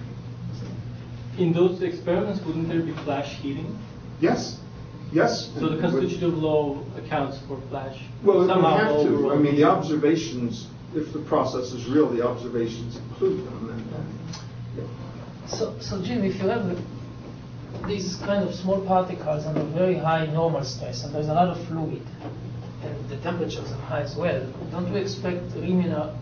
In those experiments, wouldn't there be flash heating? yes. Yes. So the constitutive law accounts for flash. Well, somehow we have to. overall. I mean, the observations, if the process is real, the observations include them. And, and, yeah. So, so Jim, if you have these kind of small particles under very high normal stress, and there's a lot of fluid, and the temperatures are high as well, don't we expect reminer-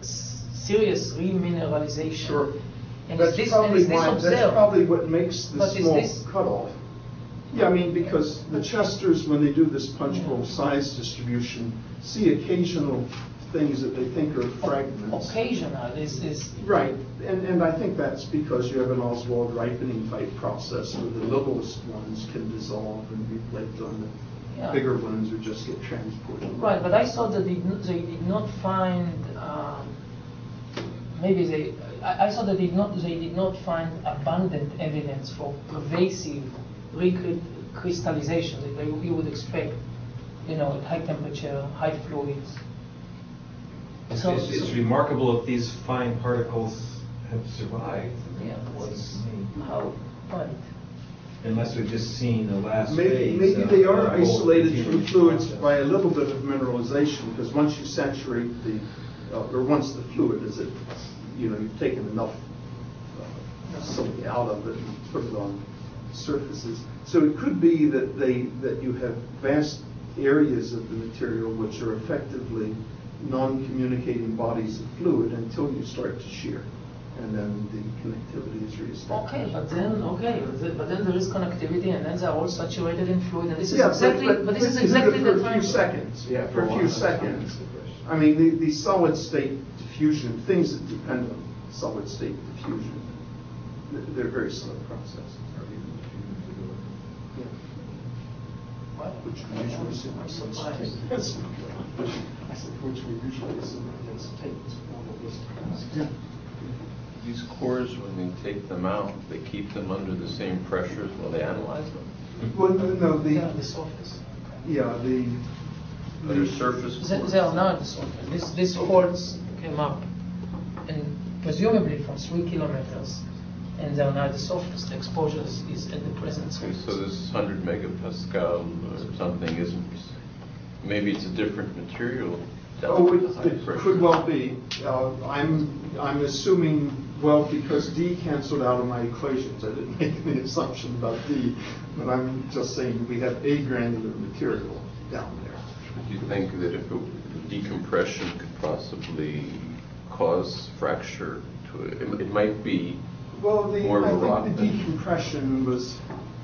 serious remineralization? Sure. And That's is this, probably and is this why. observed? That's probably what makes the But is small this- cutoff. Yeah, I mean, because the Chesters, when they do this punch bowl size distribution, see occasional things that they think are fragments. Occasional is, is Right, and, and I think that's because you have an Oswald ripening type process where the littlest ones can dissolve and be flaked on the Yeah. bigger ones or just get transported. right. But I thought that they, did- they did not find. Um, maybe they. I, I thought that they did not. They did not find abundant evidence for pervasive recrystallization that they, you would expect, you know, at high temperature, high fluids. It's, So- it's, it's so- remarkable if these fine particles have survived. Yeah. What's- How? Right. Unless we've just seen the last Maybe, phase. maybe of they the are whole isolated from continuous fluids process. by a little bit of mineralization, because once you saturate the, uh, or once the fluid is it, you know, you've taken enough uh, something out of it and put it on surfaces. So it could be that they that you have vast areas of the material which are effectively non-communicating bodies of fluid until you start to shear, and then the connectivity is reestablished. Okay, but then okay, but then, but then there is connectivity, and then they're all saturated in fluid, and this is Yeah, exactly. but, But, this is isn't exactly it for the a time. few seconds. Yeah, for a for few a long time. seconds. I mean, the, the solid state diffusion, things that depend on solid state diffusion, They're very slow processes. Yeah. What? Which we usually assume are such Surprise. takes. I said, which we usually assume against takes. Yeah. These cores, when they take them out, they keep them under the same pressures while they analyze them? Well, no, no, the, Yeah, the surface. yeah, the, Under the surface They, cores? they are not the surface. This, these quartz came up, and presumably from three kilometers, and they are not the surface. The exposure is, is at the present Okay, surface. so this one hundred megapascal or something isn't, maybe it's a different material. Oh, dealt with it, the high it pressure. could well be. Uh, I'm, I'm assuming, well, because D canceled out of my equations. I didn't make any assumption about D, but I'm just saying we have a granular material down there. Do you think that if it, decompression could possibly cause fracture to it? It, it might be Well, the, more I of a rock think the than- decompression was,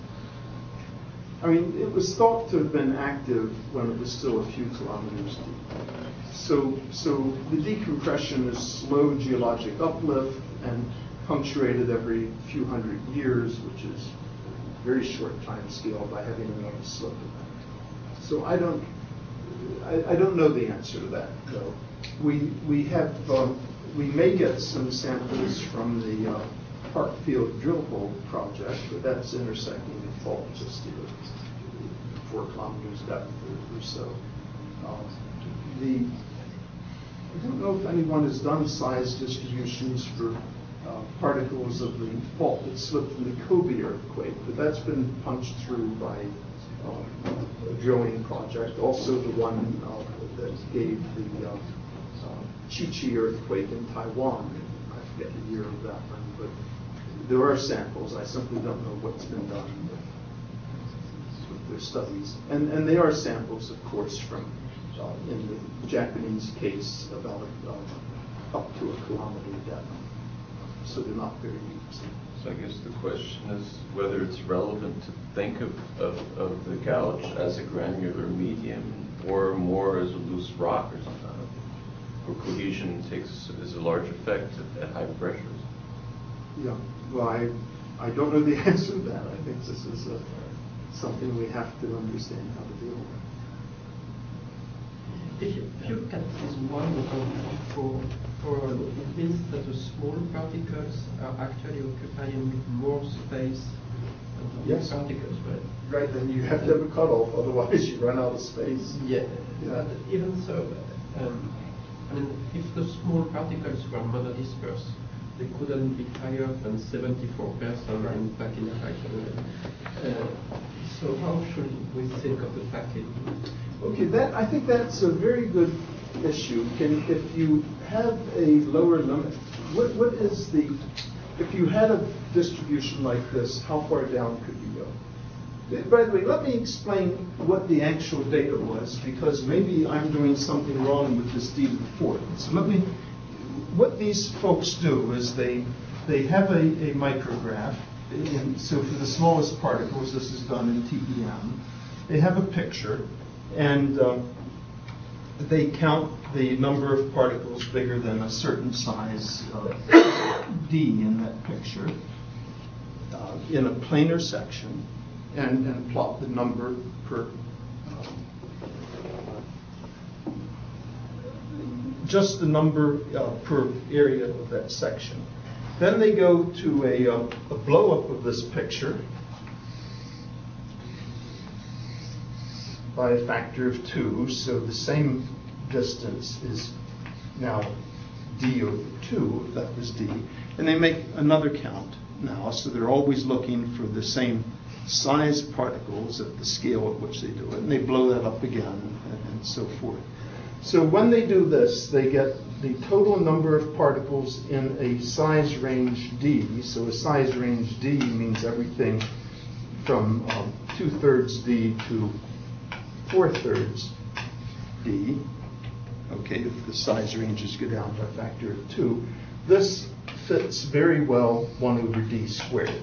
I mean, it was thought to have been active when it was still a few kilometers deep. So, so the decompression is slow geologic uplift and punctuated every few hundred years, which is a very short time scale by having another slope event. So I don't, I, I don't know the answer to that, though. We, we have, um, we may get some samples from the uh, Parkfield drill hole project, but that's intersecting the fault just at four kilometers depth or, or so. Um, the, I don't know if anyone has done size distributions for uh, particles of the fault that slipped from the Kobe earthquake, but that's been punched through by um, a drilling project. Also the one uh, that gave the uh, uh, Chi-Chi earthquake in Taiwan. I forget the year of that one, but there are samples. I simply don't know what's been done with, with their studies. And, and they are samples, of course, from, uh, in the Japanese case, about uh, up to a kilometer depth. So they're not very deep. So I guess the question is whether it's relevant to think of, of, of the gouge as a granular medium or more as a loose rock or something. Where cohesion takes is a large effect at, at high pressures. Yeah, well, I, I don't know the answer to that. I think this is a, something we have to understand how to deal with. If you, if you look at this one for, for it means that the small particles are actually occupying more space than the Yes. big particles, right? Right, then you have to have a cutoff, otherwise you run out of space. Yeah. Yeah. But even so, um, I mean, if the small particles were monodispersed, they couldn't be higher than seventy-four percent in packing factor. Uh, so how should we think of the packing? Okay, that I think that's a very good issue. Can if you have a lower limit, what what is the if you had a distribution like this, how far down could you go? By the way, let me explain what the actual data was, because maybe I'm doing something wrong with this D to the fourth. So let me. What these folks do is they they have a, a micrograph. And so for the smallest particles, this is done in T E M. They have a picture, and um, they count the number of particles bigger than a certain size uh, D in that picture uh, in a planar section, and, and plot the number per um, just the number uh, per area of that section. Then they go to a, uh, a blow-up of this picture by a factor of two, so the same distance is now D over two, if that was D. And they make another count now, so they're always looking for the same size particles at the scale at which they do it, and they blow that up again, and, and so forth. So when they do this, they get the total number of particles in a size range D. So a size range D means everything from um, two-thirds D to four-thirds D. Okay, if the size ranges go down by a factor of two. This fits very well one over D squared.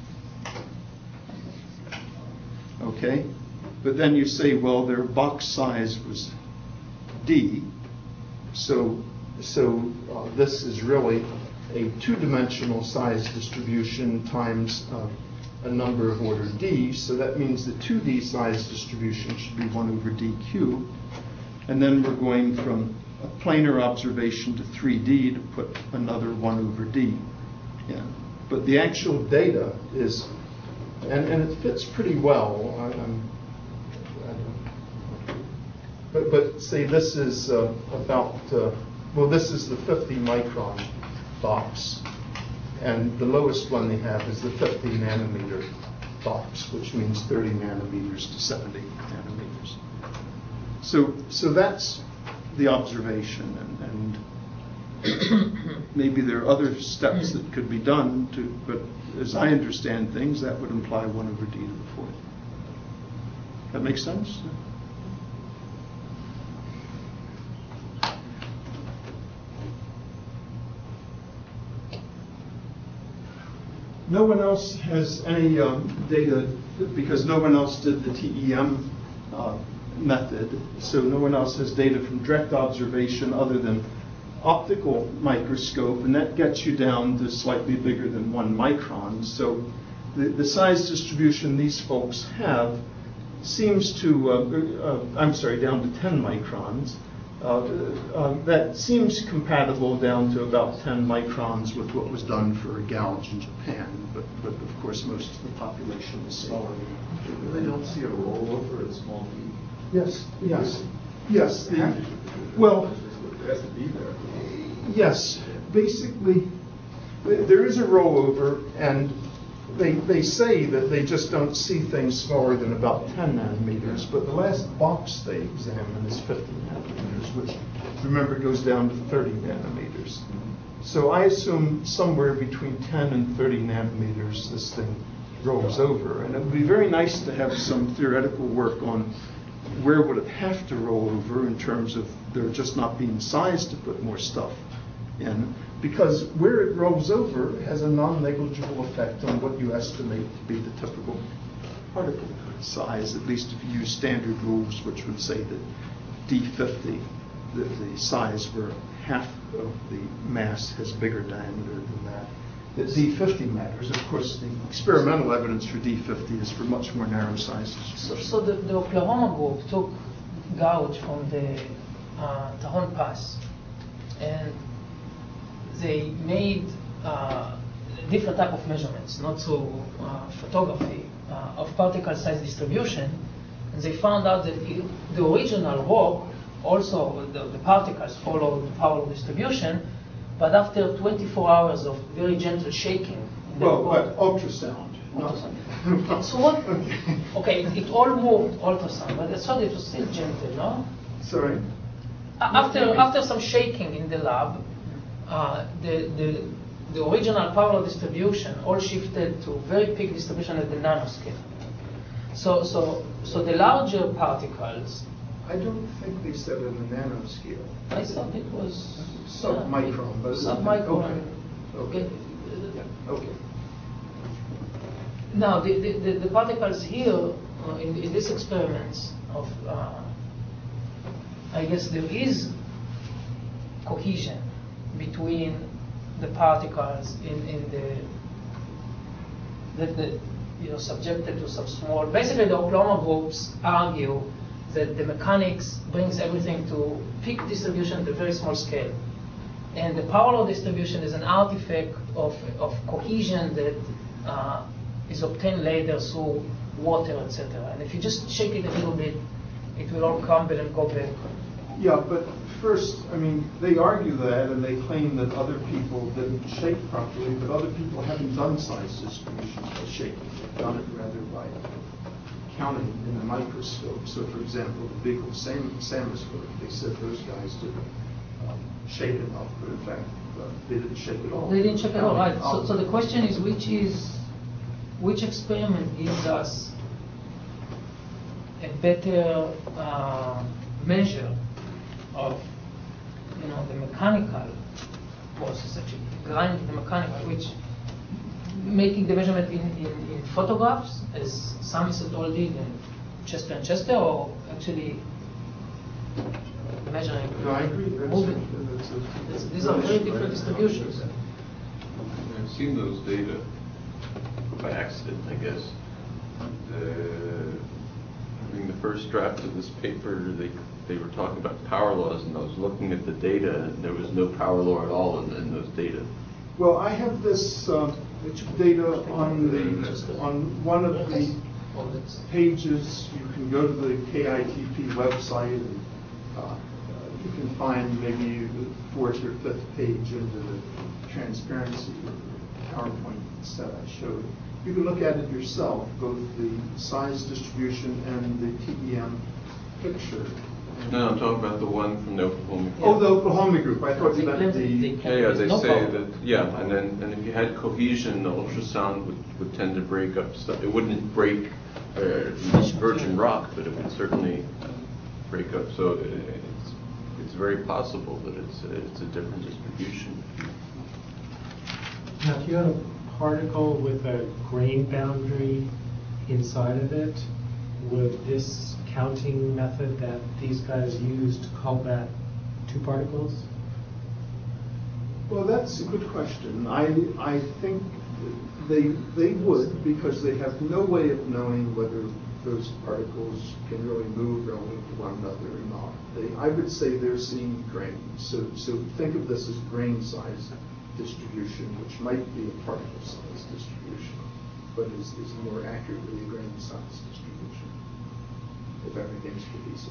Okay, but then you say, well, their box size was D, so so uh, this is really a two-dimensional size distribution times uh, a number of order d, so that means the two D size distribution should be one over d cubed. And then we're going from a planar observation to three D to put another one over d. Yeah. But the actual data is, and, and it fits pretty well. I, I'm, I don't, but, but say this is uh, about, uh, well, this is the fifty micron box. And the lowest one they have is the fifty nanometer box, which means thirty nanometers to seventy nanometers. So, so that's the observation, and, and maybe there are other steps that could be done to, but as I understand things, that would imply one over d to the fourth. That makes sense? No one else has any um, data, because no one else did the T E M uh, method, so no one else has data from direct observation other than optical microscope, and that gets you down to slightly bigger than one micron. So the, the size distribution these folks have seems to, uh, uh, I'm sorry, down to ten microns. Uh, uh, that seems compatible down to about ten microns with what was done for a gouge in Japan, but, but of course most of the population is smaller. They don't see a rollover at small d. Yes, yes, yes. The, well, it has to be there. Yes, basically there is a rollover, and they, they say that they just don't see things smaller than about ten nanometers, but the last box they examine is fifty nanometers, which, remember, goes down to thirty nanometers. So I assume somewhere between ten and thirty nanometers this thing rolls over. And it would be very nice to have some theoretical work on where would it have to roll over in terms of there just not being size to put more stuff in, because where it rolls over has a non-negligible effect on what you estimate to be the typical particle size, at least if you use standard rules, which would say that D fifty, the, the size where half of the mass has bigger diameter than that, that D fifty matters. Of course, the experimental evidence for D fifty is for much more narrow sizes. So, so the, the Oklahoma group took gouge from the uh, Tajon Pass, and they made uh, different type of measurements, not through uh, photography, uh, of particle size distribution, and they found out that it, the original rock, also the, the particles follow the power distribution, but after twenty-four hours of very gentle shaking, Well, but ultrasound. ultrasound. So what? Okay. Okay, it, it all moved ultrasound, but I thought it was still gentle, no? Sorry? After after some shaking in the lab, uh, the, the the original power distribution all shifted to very peak distribution at the nanoscale. So so so the larger particles. I don't think they said in the nanoscale. I thought it was Sub-micron, but sub-micron. Okay. Okay. Yeah. Okay. Now the, the, the, the particles here uh, in, in these experiments of uh, I guess there is cohesion between the particles in, in the that the you know subjected to some small. Basically, the Oklahoma groups argue that the mechanics brings everything to peak distribution at a very small scale, and the power law distribution is an artifact of of cohesion that uh, is obtained later through water, et cetera. And if you just shake it a little bit, it will all crumble and go back. Yeah, but first, I mean, they argue that, and they claim that other people didn't shake properly, but other people haven't done size distributions by shaking. They've done it rather by counting in the microscope. So, for example, the Beagle Sam Samus work, they said those guys didn't um, shake enough, but in fact, uh, they didn't shake at all. They didn't shake at all, right? So, Um, so the question is, which is, which experiment gives us a better uh, measure of, you know, the mechanical process, actually grinding the mechanical, which making the measurement in, in, in photographs, as Samis et al. Did, and Chester and Chester, or actually measuring No, I agree. That's, moving. that's a, It's- These are very different distributions. I've seen those data by accident, I guess. Uh, During the first draft of this paper, they they were talking about power laws, and I was looking at the data, and there was no power law at all in, in those data. Well, I have this uh, data on the on one of the pages. You can go to the K I T P website, and uh, you can find maybe the fourth or fifth page into the transparency PowerPoint set I showed. You can look at it yourself, both the size distribution and the T E M picture. No, I'm talking about the one from the Oklahoma. Oh, the Oklahoma group. I thought you meant the. Yeah, yeah, they No say problem. that, yeah, and then, and if you had cohesion, the ultrasound would, would tend to break up stuff. It wouldn't break uh, virgin rock, but it would certainly break up. So it's, it's very possible that it's, it's a different distribution. Now, if you had a particle with a grain boundary inside of it, would this counting method that these guys used call that two particles? Well, that's a good question. I I think they they would, because they have no way of knowing whether those particles can really move relative to one another or not. They, I would say they're seeing grain. So so think of this as grain size distribution, which might be a particle size distribution, but is, is more accurately a grain size distribution, if everything's cohesive.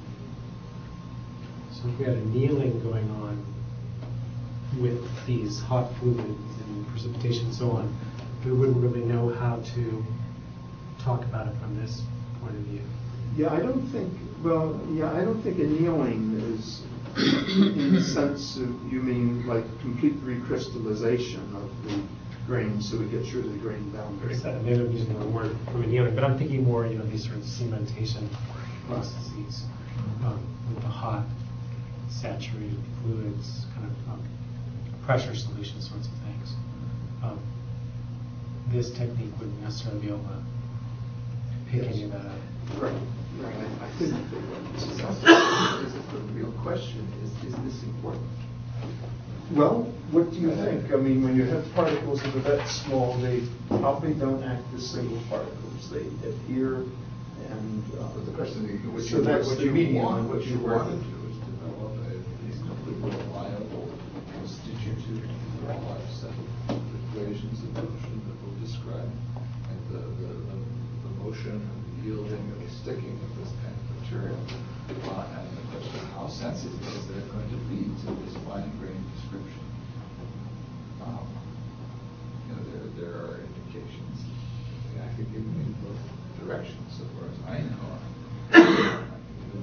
So if we had annealing going on with these hot fluids and precipitation and so on, we wouldn't really know how to talk about it from this point of view. Yeah, I don't think, well, yeah, I don't think annealing is, in the sense of, you mean like complete recrystallization of the grain, so it gets rid of the grain boundary. Maybe I'm using the wrong word from annealing, but I'm thinking more, you know, these sort of cementation processes um, with the hot, saturated fluids, kind of um, pressure solution sorts of things. Um, this technique wouldn't necessarily be able to pick Yes. any of that up. Right, right, I, I think they would. Is it the real question? Is, is this important? Well, what do you think? I mean, when you have particles that are that small, they probably don't act as single particles. They adhere, and uh, But the question is, what so you, that's what the you medium want, in what which you you're want to working. do is develop a, a completely reliable constitutive normalized set of equations of motion that will describe and the, the, the, the motion and the yielding and the sticking of this kind of material. Uh, and the question is, how sensitive is that going to be to this fine-grained description? Um, you know, there, there are indications. I could give you in both directions, so far as I know. I can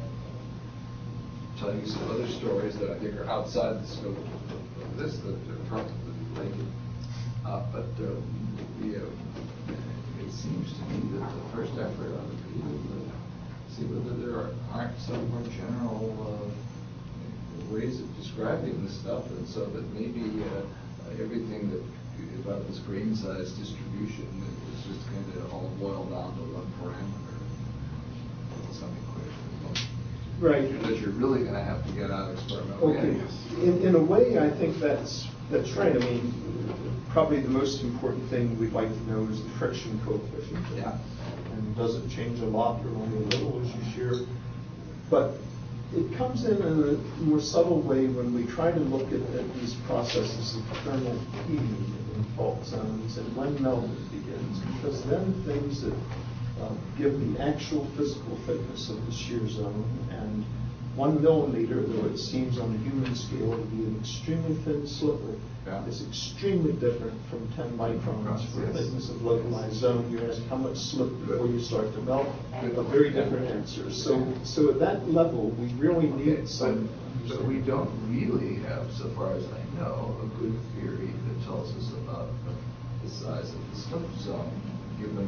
tell you some other stories that I think are outside the scope of, of this that are probably related. Uh, but uh, the, uh, it seems to me that the first effort ought to be to see whether there are, aren't some more general uh, ways of describing this stuff, and so that maybe uh, everything that about this grain size distribution is just going to all boil down to one parameter, some equation. Right. That you're really going to have to get out experimentally. Okay. In, in a way, I think that's that's right. I mean, probably the most important thing we'd like to know is the friction coefficient. Yeah. And does it change a lot or only a little as you shear? But it comes in in a more subtle way when we try to look at, at these processes of thermal heating in fault zones and when melting begins, because then things that uh, give the actual physical thickness of the shear zone, and one millimeter, though it seems on a human scale to be an extremely thin sliver, Yeah. is extremely different from ten microns for Yes. thickness of localized zone. You ask how much slip before you start to melt, a very different answer. So, so at that level, we really need Okay, some. but, but we don't really have, so far as I know, a good theory that tells us about the size of the slip zone given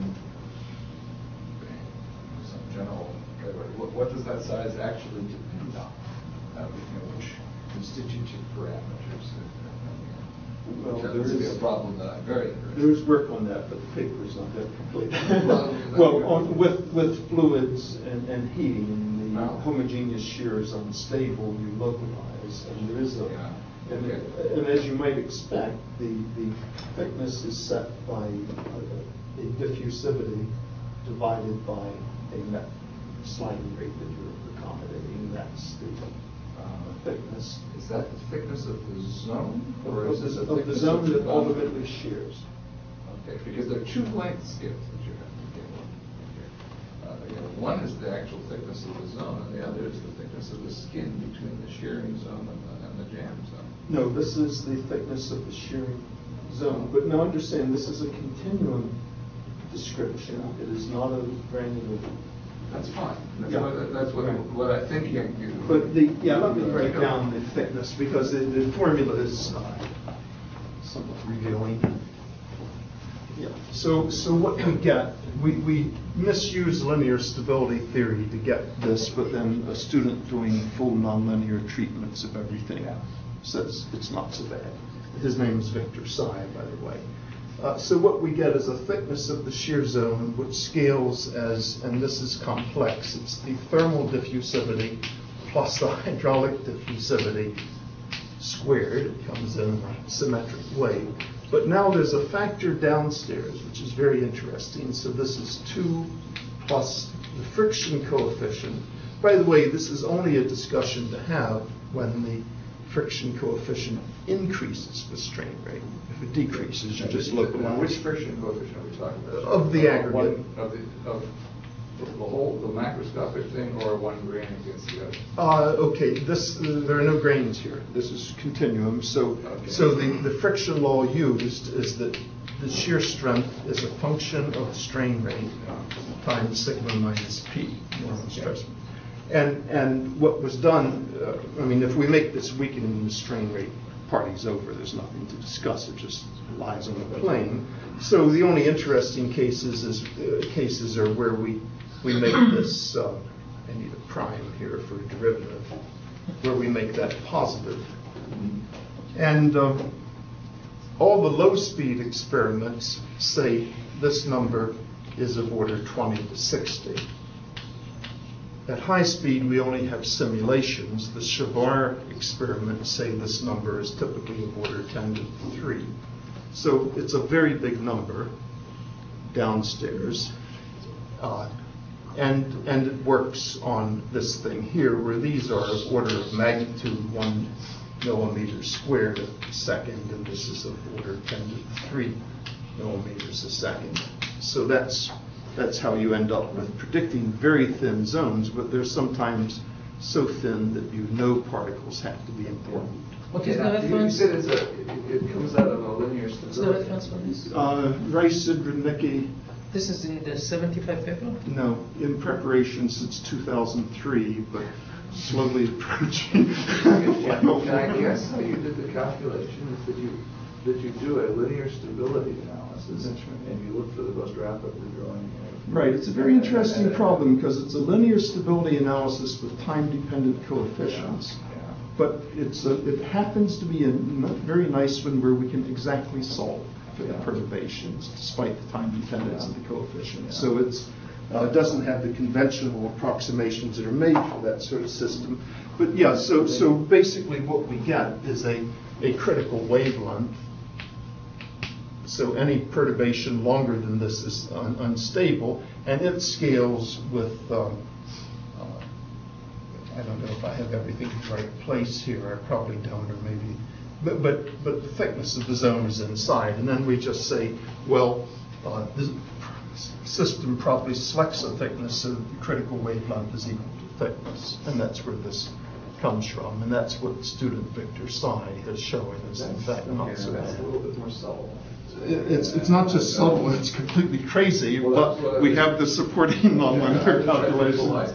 some general. What, what does that size actually depend on? Uh, you know, which constitutive parameters? Well, Which there happens to be is- a problem that I'm very interested in. There's work on that, but the paper's not that complete. Well, Well, on, with, with fluids and, and heating, the Oh. homogeneous shear is unstable, you localize, and there is a, Yeah. And, Okay. and as you might expect, the, the thickness is set by a, a diffusivity divided by a net sliding rate that you're accommodating. That's the uh, thickness. Is that the thickness of the zone, or Of is this the, a of the thickness zone of the that boundary? ultimately shears. Okay, because there are two length scales that you have to deal with here. Uh, you know, one is the actual thickness of the zone, and the other is the thickness of the skin between the shearing zone and the, and the jam zone. No, this is the thickness of the shearing zone. But now understand, this is a continuum description. It is not a granular. That's fine. That's Yeah. what, that's what, Right. what I think you you. But the, yeah, let me break down the thickness because the, the formula is uh, somewhat revealing. Yeah. So, so what we get, we, we misuse linear stability theory to get this, but then a student doing full nonlinear treatments of everything says it's not so bad. His name is Victor Sy, by the way. Uh, so what we get is a thickness of the shear zone, which scales as, and this is complex, it's the thermal diffusivity plus the hydraulic diffusivity squared. It comes in a symmetric way. But now there's a factor downstairs, which is very interesting. So this is two plus the friction coefficient. By the way, this is only a discussion to have when the friction coefficient increases with strain rate. If it decreases, you just localize. Which friction coefficient are we talking about? Of the aggregate. One, of the of the whole, the macroscopic thing, or one grain against the other? Uh, okay, this uh, there are no grains here. This is continuum. So, Okay. so the, the friction law used is that the shear strength is a function of strain rate times sigma minus p, normal stress. And and what was done, uh, I mean, if we make this weakening the strain rate, party's over. There's nothing to discuss. It just lies on the plane. So the only interesting cases is uh, cases are where we we make this. Uh, I need a prime here for a derivative, where we make that positive. And um, all the low-speed experiments say this number is of order twenty to sixty. At high speed, we only have simulations. The Shavar experiments say this number is typically of order ten to three. So it's a very big number downstairs. Uh, and, and it works on this thing here, where these are of order of magnitude one millimeter squared a second, and this is of order ten to three millimeters a second. So that's That's how you end up with predicting very thin zones, but they're sometimes so thin that you know particles have to be important. What is now, the you- reference? You said it's a, it, it comes out of a linear What's the stability. reference for this? Uh, Rice, Sidradnicki, This is in the seventy-five paper? no, in preparation since two thousand three, but slowly approaching. Can I guess how you did the calculation? Is that you that you do a linear stability analysis, That's right. and you look for the most rapidly growing area. Right, it's a very interesting problem because it's a linear stability analysis with time-dependent coefficients. Yeah. But it's a, it happens to be a n- very nice one where we can exactly solve for the Yeah. perturbations despite the time dependence Yeah. of the coefficients. Yeah. So it's uh, it doesn't have the conventional approximations that are made for that sort of system. But yeah, so so basically what we get is a, a critical wavelength. So any perturbation longer than this is un- unstable, and it scales with, um, uh, I don't know if I have everything in the right place here, I probably don't, or maybe, but, but, but the thickness of the zone is inside, and then we just say, well, uh, the system probably selects a thickness so that the critical wavelength is equal to thickness, and that's where this comes from, and that's what student Victor Sy is showing us, in fact, not Okay, so that's bad. a little bit more subtle. It's, it's not just subtle, it's completely crazy, Well, that's what but I we was- have the supporting nonlinear calculations.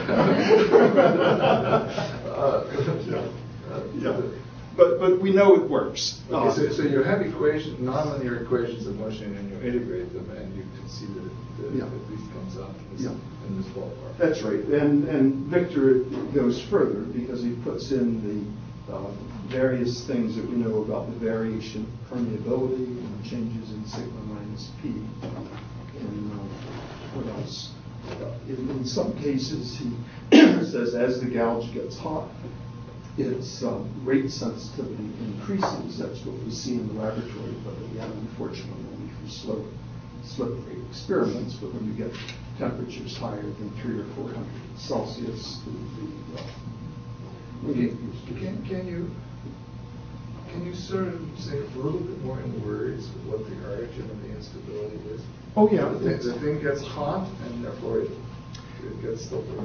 Yeah, but, but we know it works. Okay, Uh, so, so you have equation, nonlinear equations of motion, and you integrate them, and you can see that it, that Yeah. it at least comes out in this, Yeah. in this ballpark. That's right, and, and Victor goes further because he puts in the uh, various things that we know about the variation of permeability and changes in sigma minus p. And uh, what else? Uh, in, in some cases, he says as the gouge gets hot, its um, rate sensitivity increases. That's what we see in the laboratory, but again, unfortunately, only for slow, slow rate experiments. But when you get temperatures higher than three or four hundred Celsius, the, the, uh, Okay. Can, can you can you sort of say a little bit more in words what the origin of the instability is? Oh yeah, The, thing- the thing gets hot and therefore it, it gets slower.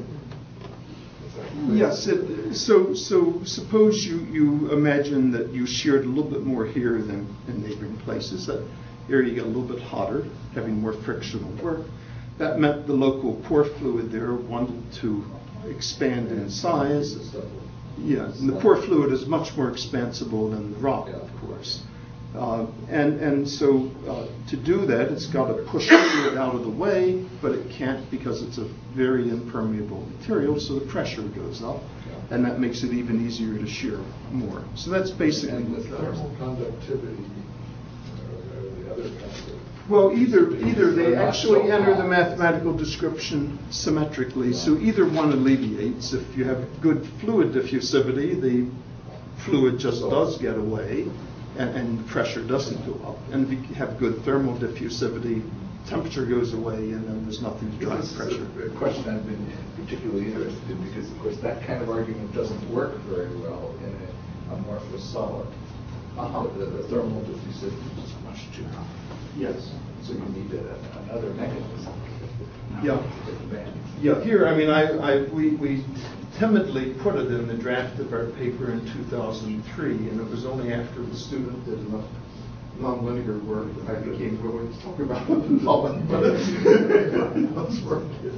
Yes. It, so so suppose you, you imagine that you sheared a little bit more here than in neighboring places. That area get a little bit hotter, having more frictional work. That meant the local pore fluid there wanted to expand in size. Yeah, and the pore fluid is much more expansible than the rock, of course. Uh, and, and so uh, to do that, it's got to push fluid out of the way, but it can't because it's a very impermeable material, so the pressure goes up, and that makes it even easier to shear more. So that's basically And the what thermal conductivity, or, or the other kind of. Well, either either they They're not actually so enter hot. the mathematical description symmetrically, so either one alleviates. If you have good fluid diffusivity, the fluid just does get away, and, and pressure doesn't go up. And if you have good thermal diffusivity, temperature goes away, and then there's nothing to drive This is pressure. a, a question I've been particularly interested in because, of course, that kind of argument doesn't work very well in a amorphous solid. Uh-huh. The, the thermal diffusivity is much too high. Yes. So you need a, another mechanism. Yeah. To take advantage. Yeah, here, I mean, I, I, we, we timidly put it in the draft of our paper in two thousand three, and it was only after the student did enough nonlinear work that I became willing to talk about it in public, but let's work it.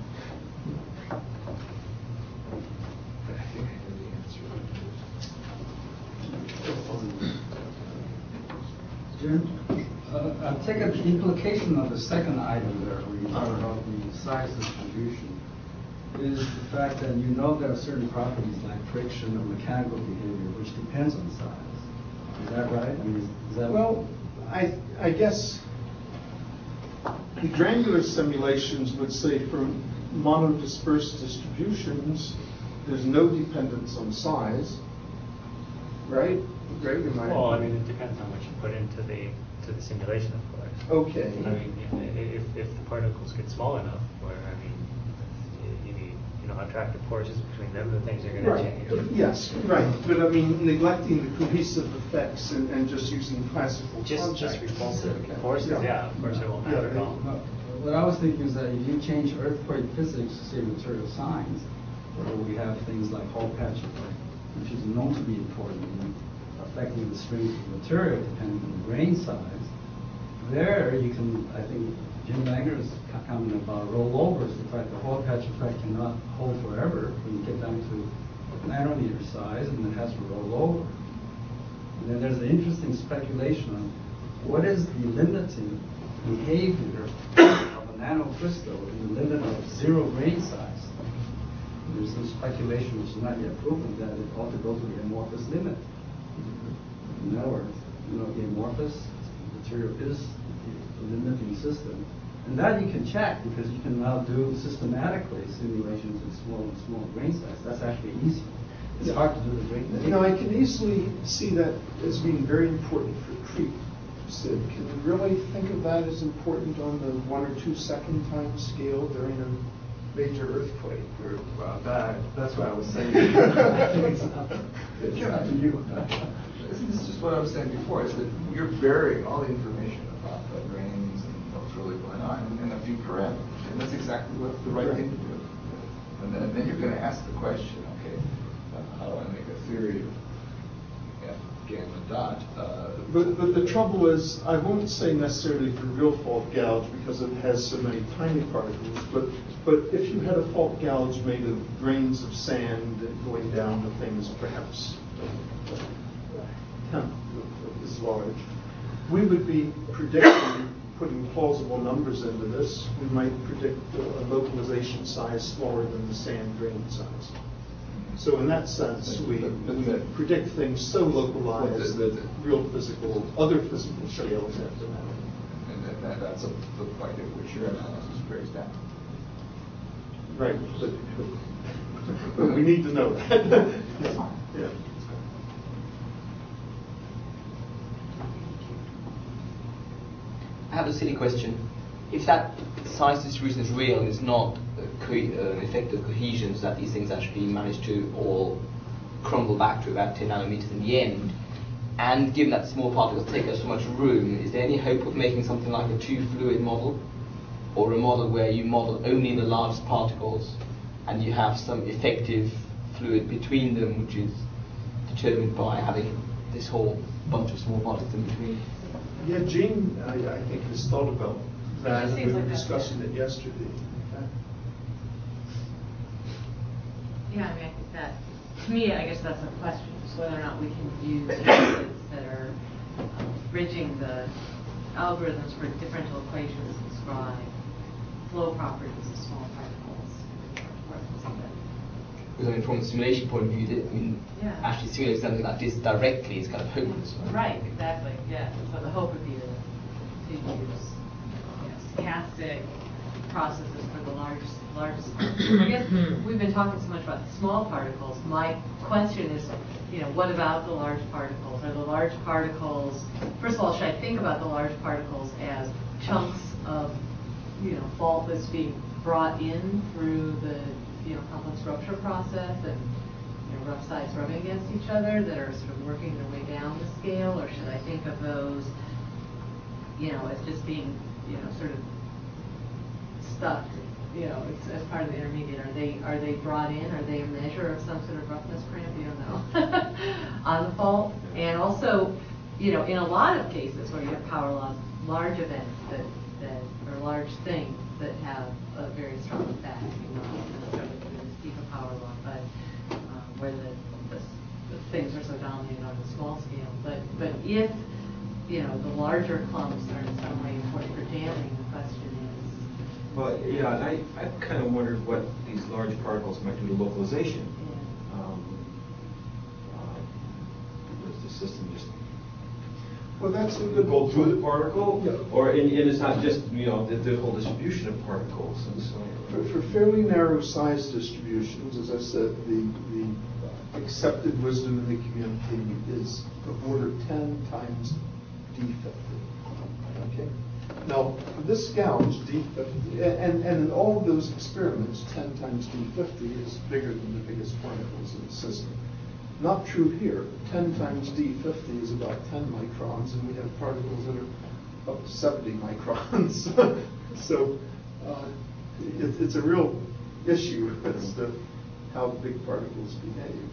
I think I know the answer. Jim, uh, I take it the implication of the second item there, where you talk about the size distribution, is the fact that you know there are certain properties like friction or mechanical behavior which depends on size. Is that right? I mean, is, is that Well, I, I guess the granular simulations would say for monodispersed distributions, there's no dependence on size, right? Right? Am I- Well, I mean, it depends on what you put into the to the simulation, of course. Okay. I mean, if, if the particles get small enough, where I mean, you, you need you know attractive forces between them, the things are going to Right. change. Yes, right. But I mean, neglecting the cohesive effects and, and just using classical Just contact. just repulsive forces, Yeah. yeah. Of course, it won't matter at all. No, what I was thinking is that if you change earthquake physics, say material science, where we have things like Hall patch effect, which is known to be important in affecting the strength of the material depending on the grain size, there you can, I think Jim Wagner's comment about rollovers, the fact the Hall patch effect cannot hold forever when you get down to nanometer size and it has to roll over. And then there's the interesting speculation on what is the limiting behavior of a nanocrystal in the limit of zero grain size. There's some speculation which is not yet proven that it ought to go to the amorphous limit. In other words, you know, the amorphous material is the limiting system. And that you can check because you can now do systematically simulations in small and small grain size. That's actually easy. It's Yeah. hard to do the grain. You know, I can easily see that as being very important for treat. Sid, can you really think of that as important on the one or two second time scale during a major earthquake? Or, Well, that, that's what I was saying. It's not, it's not you. This is just what I was saying before, is that you're burying all the information about the grains and what's really going on in, in a few parameters. And that's exactly what the right thing to do. And then, and then you're going to ask the question, okay, uh, how do I make a theory of F gamma dot? Uh, But, but the trouble is, I won't say necessarily for real fault gouge because it has so many tiny particles, but, but if you had a fault gouge made of grains of sand going down to things perhaps a tenth of as large, we would be predicting, putting plausible numbers into this, we might predict a localization size smaller than the sand grain size. So in that sense, we predict things so localized that real physical, other physical scales have to matter. And that, that, that's a, the point at which your analysis breaks down. Right, but, but we need to know that. Yeah. I have a silly question. If that size distribution is real and it's not a co- uh, an effect of cohesion, so that these things actually manage to all crumble back to about ten nanometers in the end, and given that small particles take up so much room, is there any hope of making something like a two-fluid model? Or a model where you model only the largest particles and you have some effective fluid between them, which is determined by having this whole bunch of small particles in between? Yeah, Gene, I, I think, has thought about that. It We seems were like that, discussing yeah. it yesterday. Yeah, I mean, I think that, to me, I guess that's a question, is whether or not we can use methods that are um, bridging the algorithms for differential equations to describe flow properties of small particles. Because I mean, from a simulation point of view, I mean, Yeah. actually simulating something like this directly is kind of hopeless. Right, exactly, yeah. So the hope would be to, to use you know, stochastic processes for the largest, largest particles. I guess we've been talking so much about the small particles. My question is, you know, what about the large particles? Are the large particles, first of all, should I think about the large particles as chunks of, you know, fault that's being brought in through the, you know, complex rupture process and, you know, rough sides rubbing against each other that are sort of working their way down the scale? Or should I think of those, you know, as just being, you know, sort of stuck, you know, as, as part of the intermediate? Are they are they brought in? Are they a measure of some sort of roughness cramp? You don't know on the fault. And also, you know, in a lot of cases where you have power loss, large events that that are large things that have a very strong effect, you know, not necessarily through this deep a power law, but um, where the, the, the things are so dominated on the small scale. But but if, you know, the larger clumps are in some way important for jamming, the question is. Well, yeah, and I, I kind of wondered what these large particles might do to localization. Yeah. Um, uh, does the system just Well, that's a good go through the particle, Yeah. or and, and it's not just, you know, the, the whole distribution of particles, and so. For, for fairly narrow size distributions, as I said, the, the accepted wisdom in the community is of order ten times D fifty. Okay. Now, this gouge, D fifty, and, and in all of those experiments, ten times D fifty is bigger than the biggest particles in the system. Not true here. ten times D fifty is about ten microns, and we have particles that are up to seventy microns. So uh, it, it's a real issue as to how big particles behave.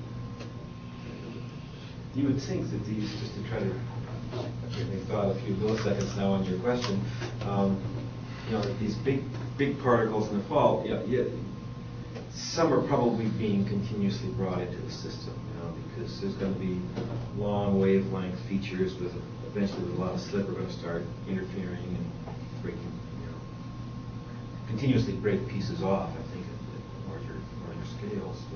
You would think that these, just to try to give me thought a few milliseconds now on your question, um, you know, these big big particles in the fault, yeah, yeah, some are probably being continuously brought into the system, you know, because there's going to be long wavelength features with eventually with a lot of slip are going to start interfering and breaking, you know, continuously break pieces off, I think, at, at larger larger scales. But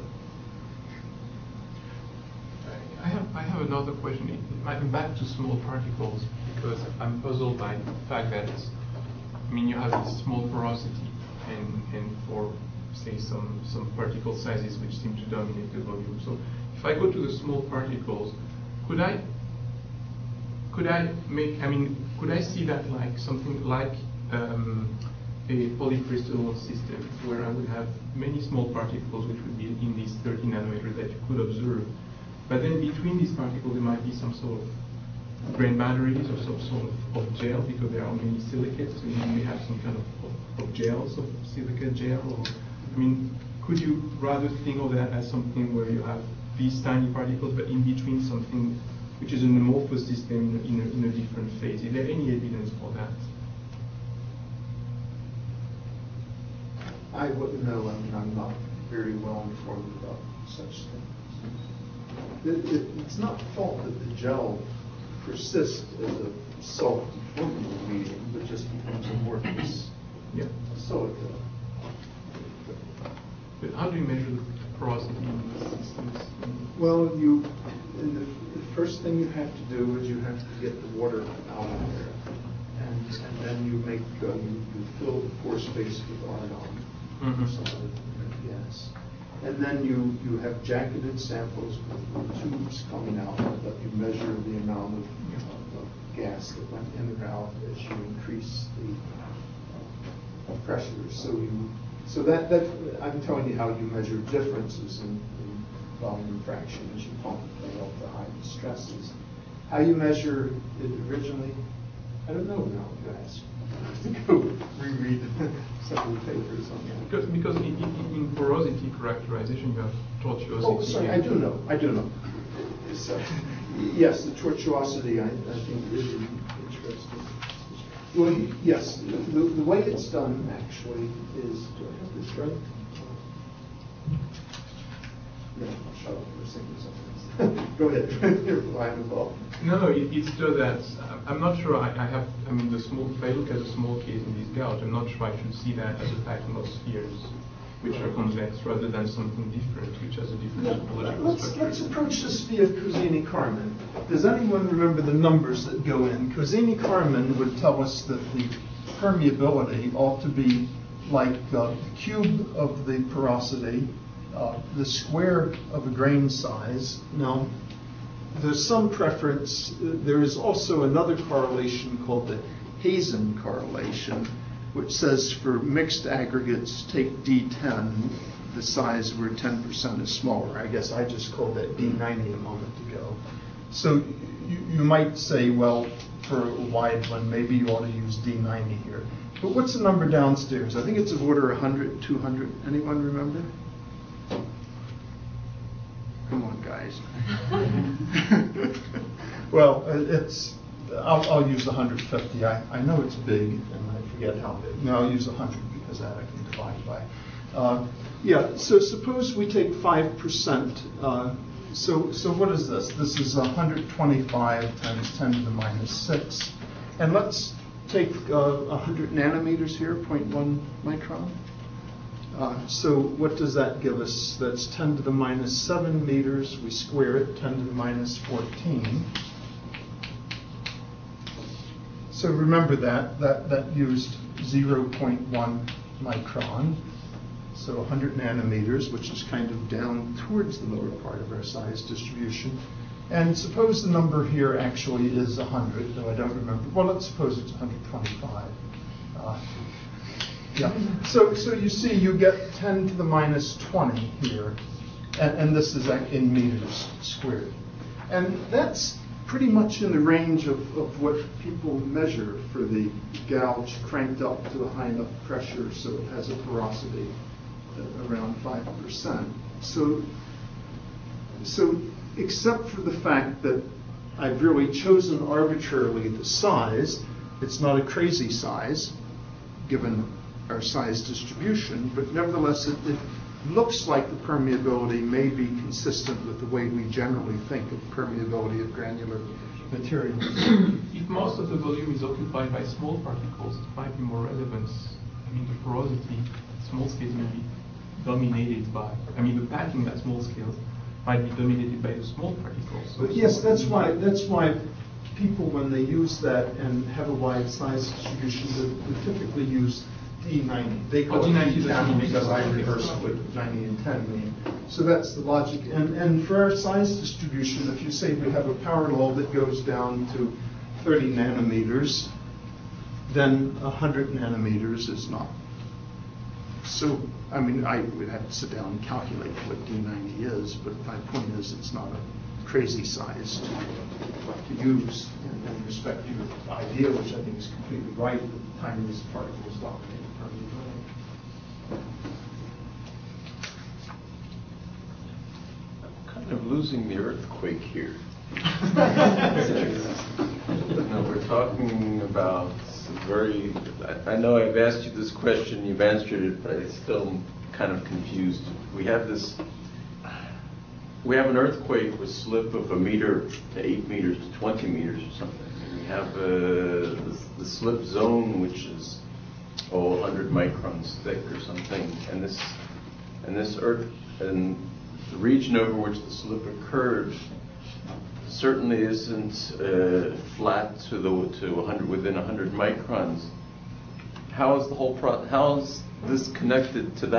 I have I have another question. I'm back to small particles because I'm puzzled by the fact that, I mean, you have this small porosity, and and for say some some particle sizes which seem to dominate the volume. So if I go to the small particles, could I could I make? I mean, could I see that like something like um, a polycrystalline system where I would have many small particles which would be in these thirty nanometers that you could observe. But then between these particles, there might be some sort of grain boundaries or some sort of, of gel, because there are many silicates, so you may have some kind of, of, of gels, of silicate gel. Or, I mean, could you rather think of that as something where you have these tiny particles, but in between something which is an amorphous system in a, in a different phase? Is there any evidence for that? I wouldn't know. I mean, I'm not very well informed about such things. It, it, it's not fault that the gel persists as a salt deformable medium, but just becomes amorphous. Yeah. So it uh, But how do you measure the porosity in these systems? Well, you, and the, the first thing you have to do is you have to get the water out of there, and and then you make uh, you, you fill the pore space with argon, Mm-hmm. some other gas. And then you, you have jacketed samples with tubes coming out that you measure the amount of, of, of gas that went in or out as you increase the uh, pressure. So you, so that, that I'm telling you how you measure differences in, in volume fraction as you pump up the high stresses. How you measure it originally, I don't know now, guys. To go reread some of the papers on that. Because, because in, in, in porosity characterization, you have tortuosity. Oh, sorry, I do know, I do know. So, yes, the tortuosity, I, I think, is interesting. Well, yes, the, the way it's done, actually, is, do I have this right? No, shut up, you're saying something. Go ahead, you're flying involved. No, no, it, it's just that uh, I'm not sure I, I have, I mean, the small, if I look at the small case in this gouge, I'm not sure I should see that as a packing of spheres, which are convex, rather than something different, which has a different Yeah, topological let's, structure. let's approach this via Cosini-Kármán. Does anyone remember the numbers that go in? Cosini-Kármán would tell us that the permeability ought to be like uh, the cube of the porosity, uh, the square of a grain size. Now, there's some preference. There is also another correlation called the Hazen correlation, which says for mixed aggregates, take D ten, the size where ten percent is smaller. I guess I just called that D ninety a moment ago. So you, you might say, well, for a wide one, maybe you ought to use D ninety here. But what's the number downstairs? I think it's of order one hundred, two hundred. Anyone remember? Come on, guys. Well, it's, I'll, I'll use one hundred fifty. I, I know it's big, and I forget how big. No, I'll use one hundred because that I can divide by. Uh, yeah, so suppose we take five percent. Uh, so, so what is this? This is one hundred twenty-five times ten to the minus six. And let's take uh, one hundred nanometers here, zero point one micron. Uh, so what does that give us? That's ten to the minus seven meters. We square it, ten to the minus fourteen. So remember that, that, that used zero point one micron. So one hundred nanometers, which is kind of down towards the lower part of our size distribution. And suppose the number here actually is one hundred, though I don't remember. Well, let's suppose it's one hundred twenty-five. Uh, Yeah. So, so you see, you get ten to the minus twenty here, and, and this is in meters squared. And that's pretty much in the range of, of what people measure for the gouge cranked up to a high enough pressure so it has a porosity around five percent. So, so except for the fact that I've really chosen arbitrarily the size, it's not a crazy size, given our size distribution, but nevertheless it, it looks like the permeability may be consistent with the way we generally think of permeability of granular materials. If most of the volume is occupied by small particles, it might be more relevant. I mean, the porosity, small scales may be dominated by, I mean, the packing at small scales might be dominated by the small particles. So but yes, that's why, that's why people, when they use that and have a wide size distribution, they, they typically use D ninety. They call oh, it D ten ten because I reverse what ninety and ten mean. So that's the logic. And, and for our size distribution, if you say we have a power law that goes down to thirty nanometers, then one hundred nanometers is not. So, I mean, I would have to sit down and calculate what D ninety is, but my point is it's not a crazy size to, to use in, in respect to your idea, which I think is completely right, that the tiniest particles dominate permeability. I'm kind of losing the earthquake here. No, we're talking about very, I, I know I've asked you this question, you've answered it, but I still am kind of confused. We have this, we have an earthquake with slip of a meter to eight meters to twenty meters or something. And we have uh, the, the slip zone, which is, oh, one hundred microns thick or something. And this, and this earth, and the region over which the slip occurred certainly isn't uh, flat to the to one hundred within one hundred microns. How is the whole pro? How is this connected to that?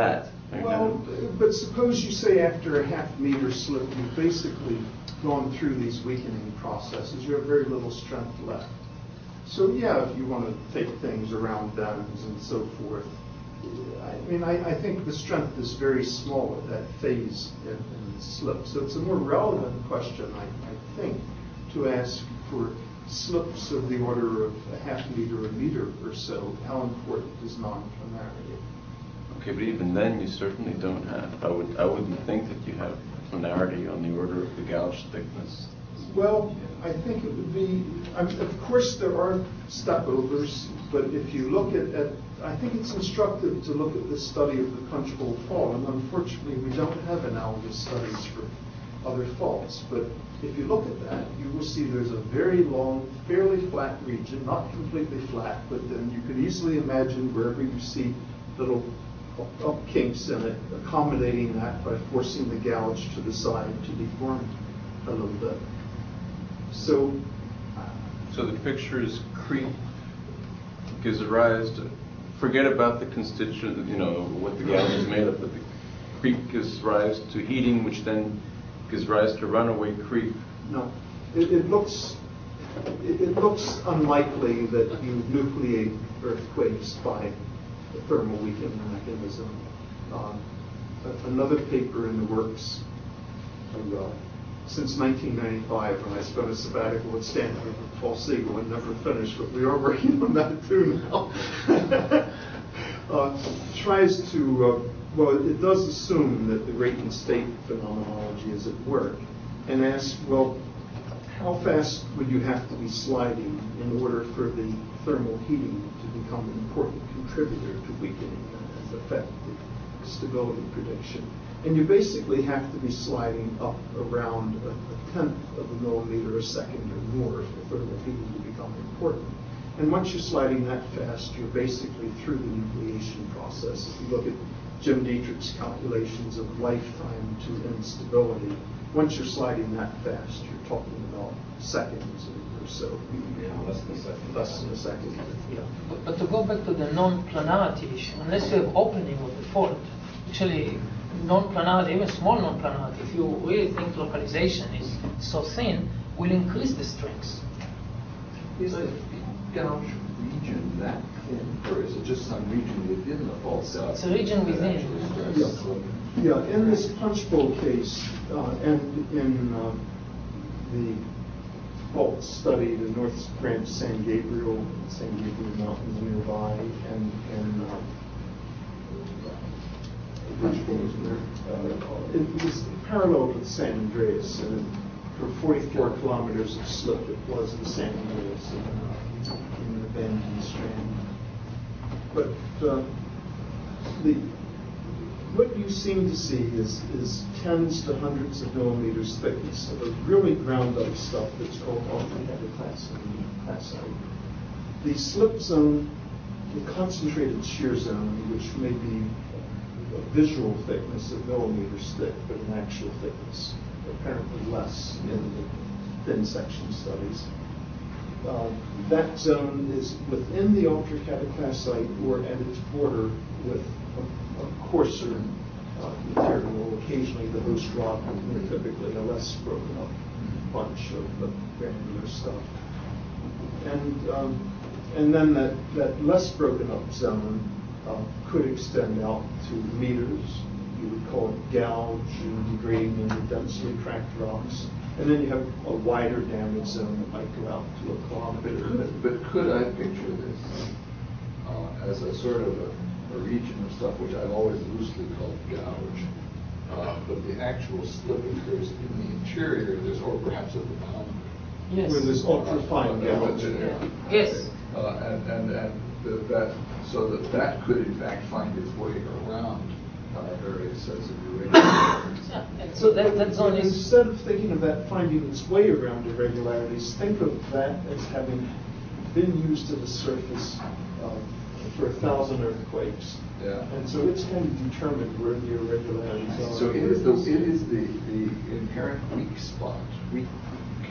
Well, but suppose you say after a half meter slip, you've basically gone through these weakening processes. You have very little strength left. So yeah, if you want to take things around bends and so forth, I mean, I, I think the strength is very small at that phase in, in the slip. So it's a more relevant question, I, I think, to ask for slips of the order of a half meter, a meter or so. How important is non-planarity? Okay, but even then, you certainly don't have. I would. I wouldn't think that you have planarity on the order of the gouge thickness. Well, I think it would be. I mean, of course, there are stepovers, but if you look at, at, I think it's instructive to look at the study of the Punchbowl Fault, and unfortunately, we don't have analogous studies for other faults. But if you look at that, you will see there's a very long, fairly flat region, not completely flat, but then you could easily imagine wherever you see little up, up kinks in it, accommodating that by forcing the gouge to the side to deform a little bit. So, so the picture's creep gives rise to, forget about the constituent, you know, what the gouge is made of, but the creep gives rise to heating, which then gives rise to runaway creep. No, it, it looks it, it looks unlikely that you nucleate earthquakes by the thermal weakening mechanism. Um, another paper in the works, uh, since nineteen ninety-five, when I spent a sabbatical at Stanford with Paul Siegel and never finished, but we are working on that too now, uh, tries to, uh, well, it does assume that the rate and state phenomenology is at work, and asks, well, how fast would you have to be sliding in order for the thermal heating to become an important contributor to weakening and affect the stability prediction? And you basically have to be sliding up around a, a tenth of a millimeter a second or more for thermal heating to become important. And once you're sliding that fast, you're basically through the nucleation process. If you look at Jim Dietrich's calculations of lifetime to instability, once you're sliding that fast, you're talking about seconds or so. Yeah, less than a second. Less than a second, yeah. But, but to go back to the non-planarity issue, unless you have opening of the fault, actually non-planarity, even small non-planarity, if you really think localization is so thin, will increase the strength. Is the gouge region that thin, or is it just some region within the fault zone? It's a region within. Yeah, yeah. In this Punchbowl case, uh, and in uh, the fault study, the North Branch San Gabriel, San Gabriel Mountains nearby, and and uh, uh, it was parallel with San Andreas, and for forty-four kilometers of slip, it was in San Andreas in, uh, in an abandoned strand. But uh, the what you seem to see is, is tens to hundreds of millimeters thickness of a really ground up stuff that's called ultracalcite. The slip zone, the concentrated shear zone, which may be a visual thickness of millimeters thick, but an actual thickness apparently less in the thin section studies. Uh, that zone is within the ultracalcite or at its border with a, a coarser uh, material, occasionally the host rock, and typically a less broken up bunch of, of granular stuff. And um, and then that, that less broken up zone uh, could extend out to meters. You would call it gouge and degrading into densely cracked rocks. And then you have a wider damage zone that might go out to a kilometer. But could, but could I picture this uh, as a sort of a, a region of stuff which I've always loosely called gouge, uh, but the actual slip occurs in the interior, there's, or perhaps at the boundary? Yes. Where there's ultra-fine gouge. Yeah. Yes. Uh, and and, and the, that, so that that could in fact find its way around uh, various sets of irregularities. Yeah. And so that, that zone is... Instead of thinking of that finding its way around irregularities, think of that as having been used to the surface uh, for a thousand earthquakes. Yeah. And so it's kind of determined where the irregularities are. So it is the it is the, the inherent weak spot, weak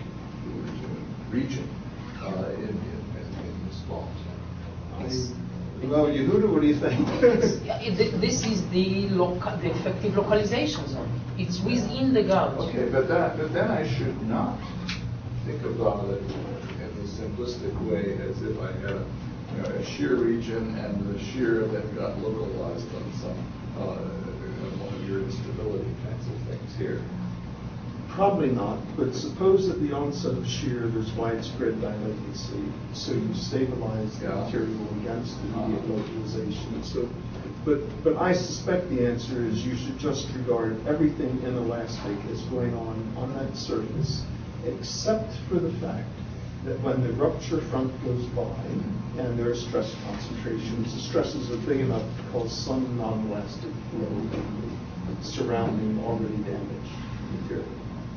region uh, in, in, in this fault. I, Well, Yehuda, what do you think? Yeah, it- this is the loca- the effective localization zone. It's within the gouge. Okay, but that, but then I should not think about it in the simplistic way as if I had a, you know, a shear region and the shear then got localized on some uh, one of your instability kinds of things here. Probably not, but suppose at the onset of shear there's widespread dilatancy, so you stabilize the Yeah. material against immediate localization. So, but but I suspect the answer is you should just regard everything inelastic as going on on that surface, except for the fact that when the rupture front goes by and there are stress concentrations, the stresses are big enough to cause some non-elastic flow surrounding already damaged material.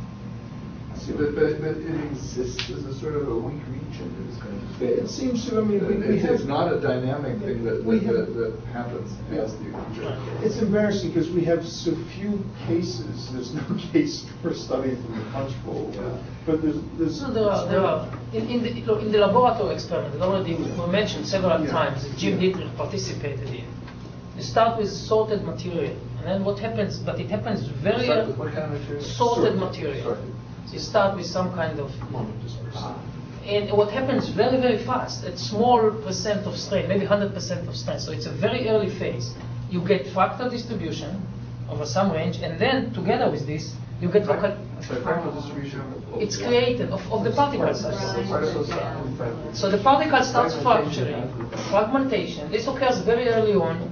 But, but, but it exists as a sort of a weak region. It's going to It seems to, I mean, we, we it's, have, it's not a dynamic thing that, we that, have- that, that happens as the object. it's embarrassing because we have so few cases. There's no case for studies in the punch bowl, Yeah. but there's, there's. No, there are, there are. In, in, the, look, in the laboratory experiment that already were mentioned several Yeah. times, that Jim Yeah. Dietrich participated in, you start with sorted material, and then what happens, but it happens very Start with what kind of material? sorted Sorted. material. Sorted. So you start with some kind of, Monodispersive. Ah. and what happens very, very fast, at small percent of strain, maybe one hundred percent of strain, so it's a very early phase. You get fractal distribution over some range, and then together with this, you get local. So fractal distribution of It's created of, of the particle size. The particle size. So the particle starts Fragmentation. fracturing, fragmentation. This occurs very early on,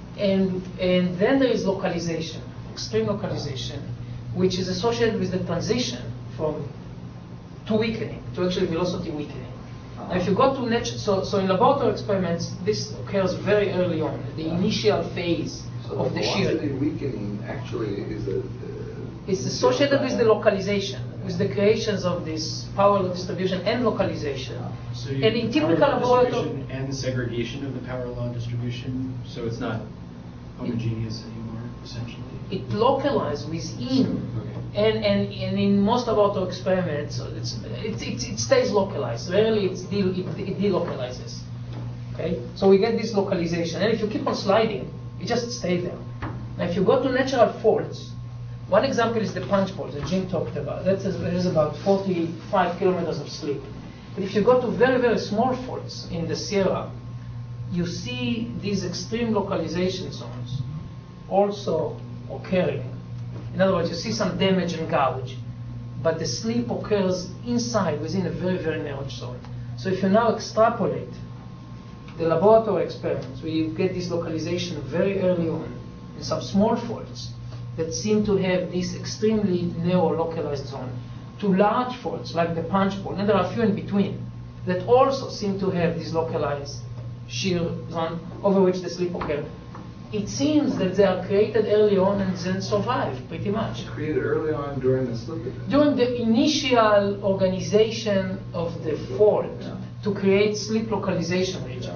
and and then there is localization, extreme localization, which is associated with the transition from to weakening, to actually velocity weakening. Now, if you go to nature, so so in laboratory experiments, this occurs very early on, the initial phase So of the velocity shear. weakening actually is a. Uh, It's associated with the localization, with the creations of this power law distribution and localization. So you And in typical power law laboratory, distribution and the segregation of the power law distribution, so it's not homogeneous anymore, essentially? it localized within, Okay. and, and, and in most laboratory experiments, it's, it, it, it stays localized. Rarely it's de, it, it delocalizes. Okay, so we get this localization, and if you keep on sliding, it just stays there. Now, if you go to natural faults, one example is the punch bowl that Jim talked about. That is, there is about forty-five kilometers of slip. But if you go to very, very small faults in the Sierra, you see these extreme localization zones also occurring. In other words, you see some damage and gouge, but the slip occurs inside within a very, very narrow zone. So if you now extrapolate the laboratory experiments where you get this localization very early on in some small faults that seem to have this extremely narrow localized zone, to large faults like the punch bowl, and there are a few in between, that also seem to have this localized shear zone over which the slip occurred. It seems that they are created early on and then survive pretty much. Created early on during the slip event. During the initial organization of the fault Yeah. to create slip localization region.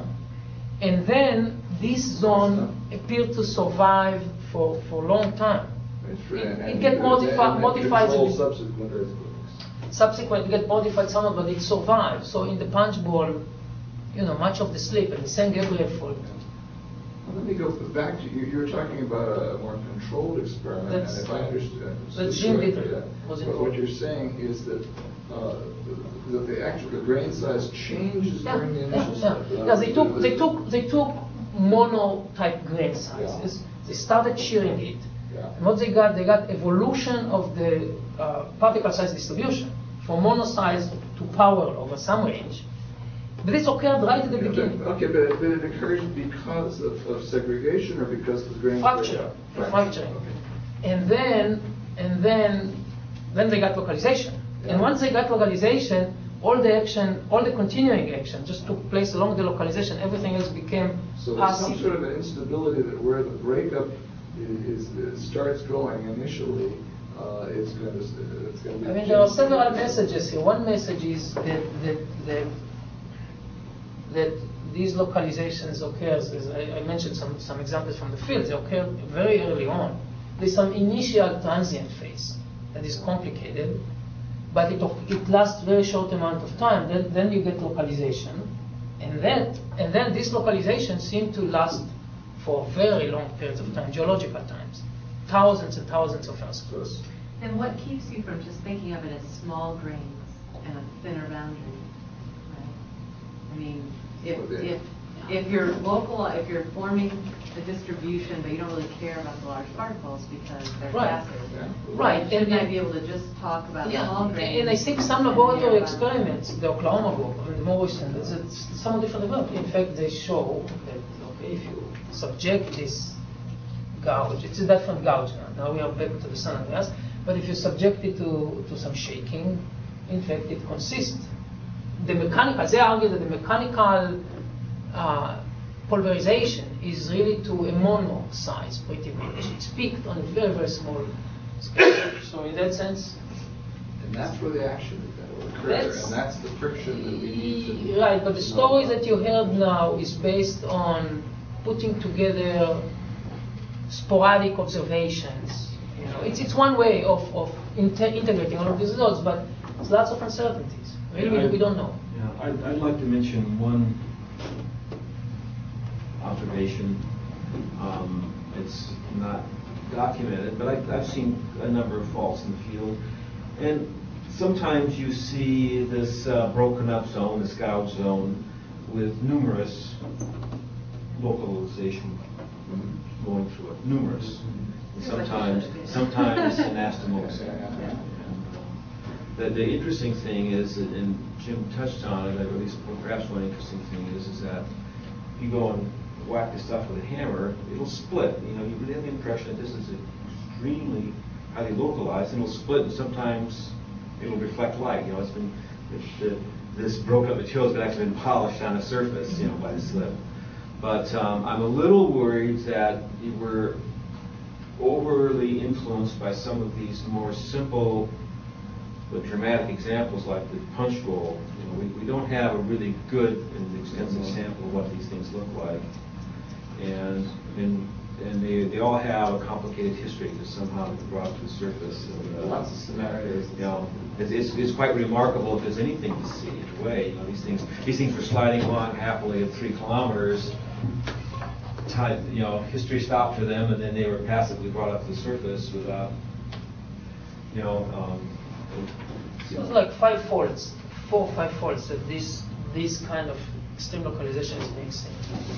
And then this zone appeared to survive for, for a long time. It's- It- and- it get and- modifi- and it modified a controls bit. subsequent earthquakes. Subsequently get modified somewhat, but it survived. So in the punch bowl, you know, much of the slip and the San Gabriel fault. Well, let me go back to you. You were talking about a more controlled experiment, That's- and if I understand, that's Jim correctly, Dietrich yeah, was but involved. what you're saying is that uh, that the actual the grain size changes Yeah, during the yeah, initial yeah. step. Uh, Yeah, they took the- they took they took mono-type grain sizes. They started shearing it, Yeah. and what they got, they got evolution of the uh, particle size distribution from mono size to power over some range. But this occurred right at the Yeah, beginning. but- Okay, but, but it occurs because of, of segregation or because the grains break Fracture, up? fracturing. Okay. And then, and then, then they got localization. Yeah. And once they got localization, all the action, all the continuing action just took place along the localization. Everything else became So there's some passive. sort of an instability that where the breakup is, is starts going initially, uh, it's going to it's going to be. I mean, there are several messages here. One message is that that that, that these localizations occurs, as I, I mentioned some, some examples from the field, they occur very early on. There's some initial transient phase that is complicated, but it, it lasts very short amount of time. Then, then you get localization, And then, and then these localizations seem to last for very long periods of time, geological times, thousands and thousands of years. Then what keeps you from just thinking of it as small grains and a thinner boundary, right? I mean, if if if you're local, if you're forming a distribution, but you don't really care about the large particles because they're Right. passive, Right. Shouldn't And- I be able to just talk about Yeah, small grains? and I think some and laboratory hear about- experiments, the Oklahoma group and the more recent, it's, it's somewhat different development. In fact, they show that okay, if you subject this gouge, it's a different gouge now. Now we are back to the San Andreas, but if you subject it to, to some shaking, in fact, it consists. The mechanical, they argue that the mechanical uh, pulverization is really to a mono size pretty much. It's peaked on a very, very small scale. So in that sense, And that's where the action is that will occur, That's- and that's the friction that we need to. right, but the story that you heard now is based on putting together sporadic observations. You know, it's, it's one way of, of inter integrating all of these results, but there's lots of uncertainties. Really, Yeah, I- we don't know. Yeah, I'd, I'd like to mention one observation. Um, it's not documented, but I've, I've seen a number of faults in the field. And sometimes you see this uh, broken up zone, this gouge zone, with numerous localization going through it, numerous. And sometimes, sometimes anastomose. And, um, the, the interesting thing is, that- and Jim touched on it, or at least perhaps one interesting thing is, is that if you go and whack the stuff with a hammer, it'll split. You know, you really have the impression that this is extremely highly localized, and it'll split, and sometimes it'll reflect light. You know, it's been the, the, this broke up material has been actually been polished on the surface, you know, by the slip. But um, I'm a little worried that we're overly influenced by some of these more simple but dramatic examples like the punch bowl. You know, we, we don't have a really good and extensive sample of what these things look like. And and, and they, they all have a complicated history that somehow been brought to the surface. And, uh, Lots of similarities. You know, it's, it's, it's quite remarkable if there's anything to see in a way. You know, these things these things were sliding along happily at three kilometers. Time, you know, history stopped for them, and then they were passively brought up to the surface without, you know. Um, So it's like five faults, four or five faults that this this kind of extreme localization is mixing.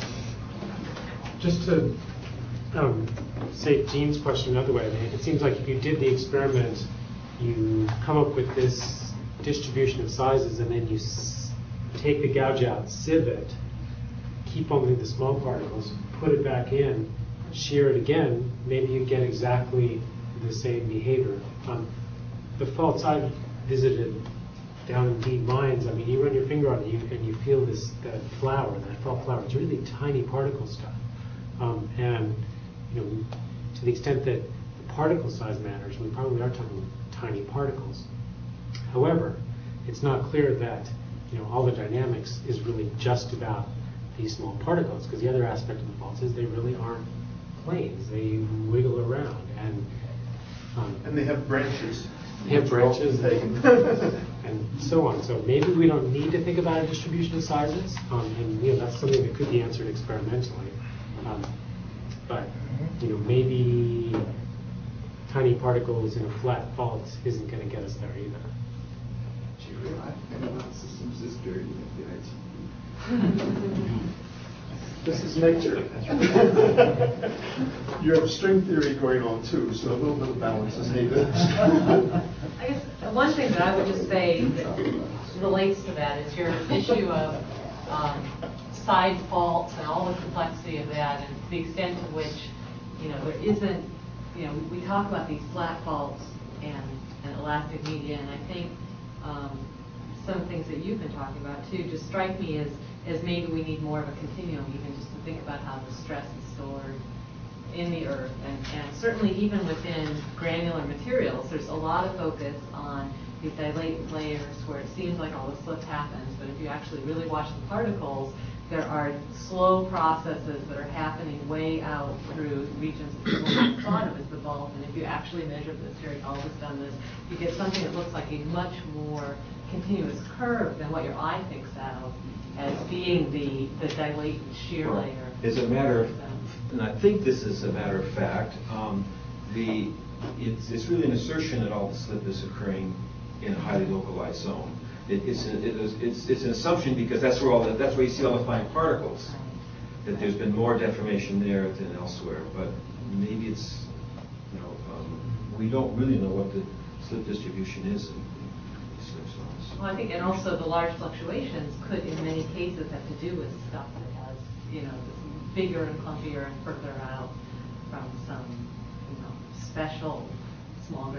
Just to um, say Gene's question another way, I mean, it seems like if you did the experiment, you come up with this distribution of sizes, and then you s take the gouge out, sieve it, keep only the small particles, put it back in, shear it again, maybe you get exactly the same behavior. Um, the faults I've visited down in deep mines, I mean, you run your finger on it you, and you feel this that flower, that fault flower. It's really tiny particle stuff. Um, and you know, to the extent that the particle size matters, we probably are talking tiny particles. However, it's not clear that you know all the dynamics is really just about these small particles, because the other aspect of the faults is they really aren't planes. They wiggle around, and um, And they have branches. they have branches Which are and, often and so on. So maybe we don't need to think about a distribution of sizes, um, and you know that's something that could be answered experimentally. Um, but you know maybe tiny particles in a flat fault isn't going to get us there either. Do you realize analytic systems is dirty at the I T U? This is nature. You have string theory going on too, so a little bit of balance is needed. I guess one thing that I would just say that relates to that is your issue of um, side faults and all the complexity of that, and to the extent to which, you know, there isn't, you know, we, we talk about these flat faults and, and elastic media, and I think um, some of the things that you've been talking about too just strike me as, as maybe we need more of a continuum, even just to think about how the stress is stored in the earth. And, and certainly even within granular materials, there's a lot of focus on these dilated layers where it seems like all the slip happens, but if you actually really watch the particles, there are slow processes that are happening way out through regions that people have thought of as the bulk. And if you actually measure this, Jerry Hall has done this, you get something that looks like a much more continuous curve than what your eye thinks of as being the, the dilated shear Well, layer. As a matter of, So- and I think this is a matter of fact, um, the, it's, it's really an assertion that all the slip is occurring in a highly localized zone. It, it's, a, it is, it's, it's an assumption because that's where all the, that's where you see all the fine particles. That there's been more deformation there than elsewhere, but maybe it's, you know, um, we don't really know what the slip distribution is in, in these slip zones. Well, I think, and also the large fluctuations could, in many cases, have to do with stuff that has, you know, that's bigger and clumpier and further out from some, you know, special small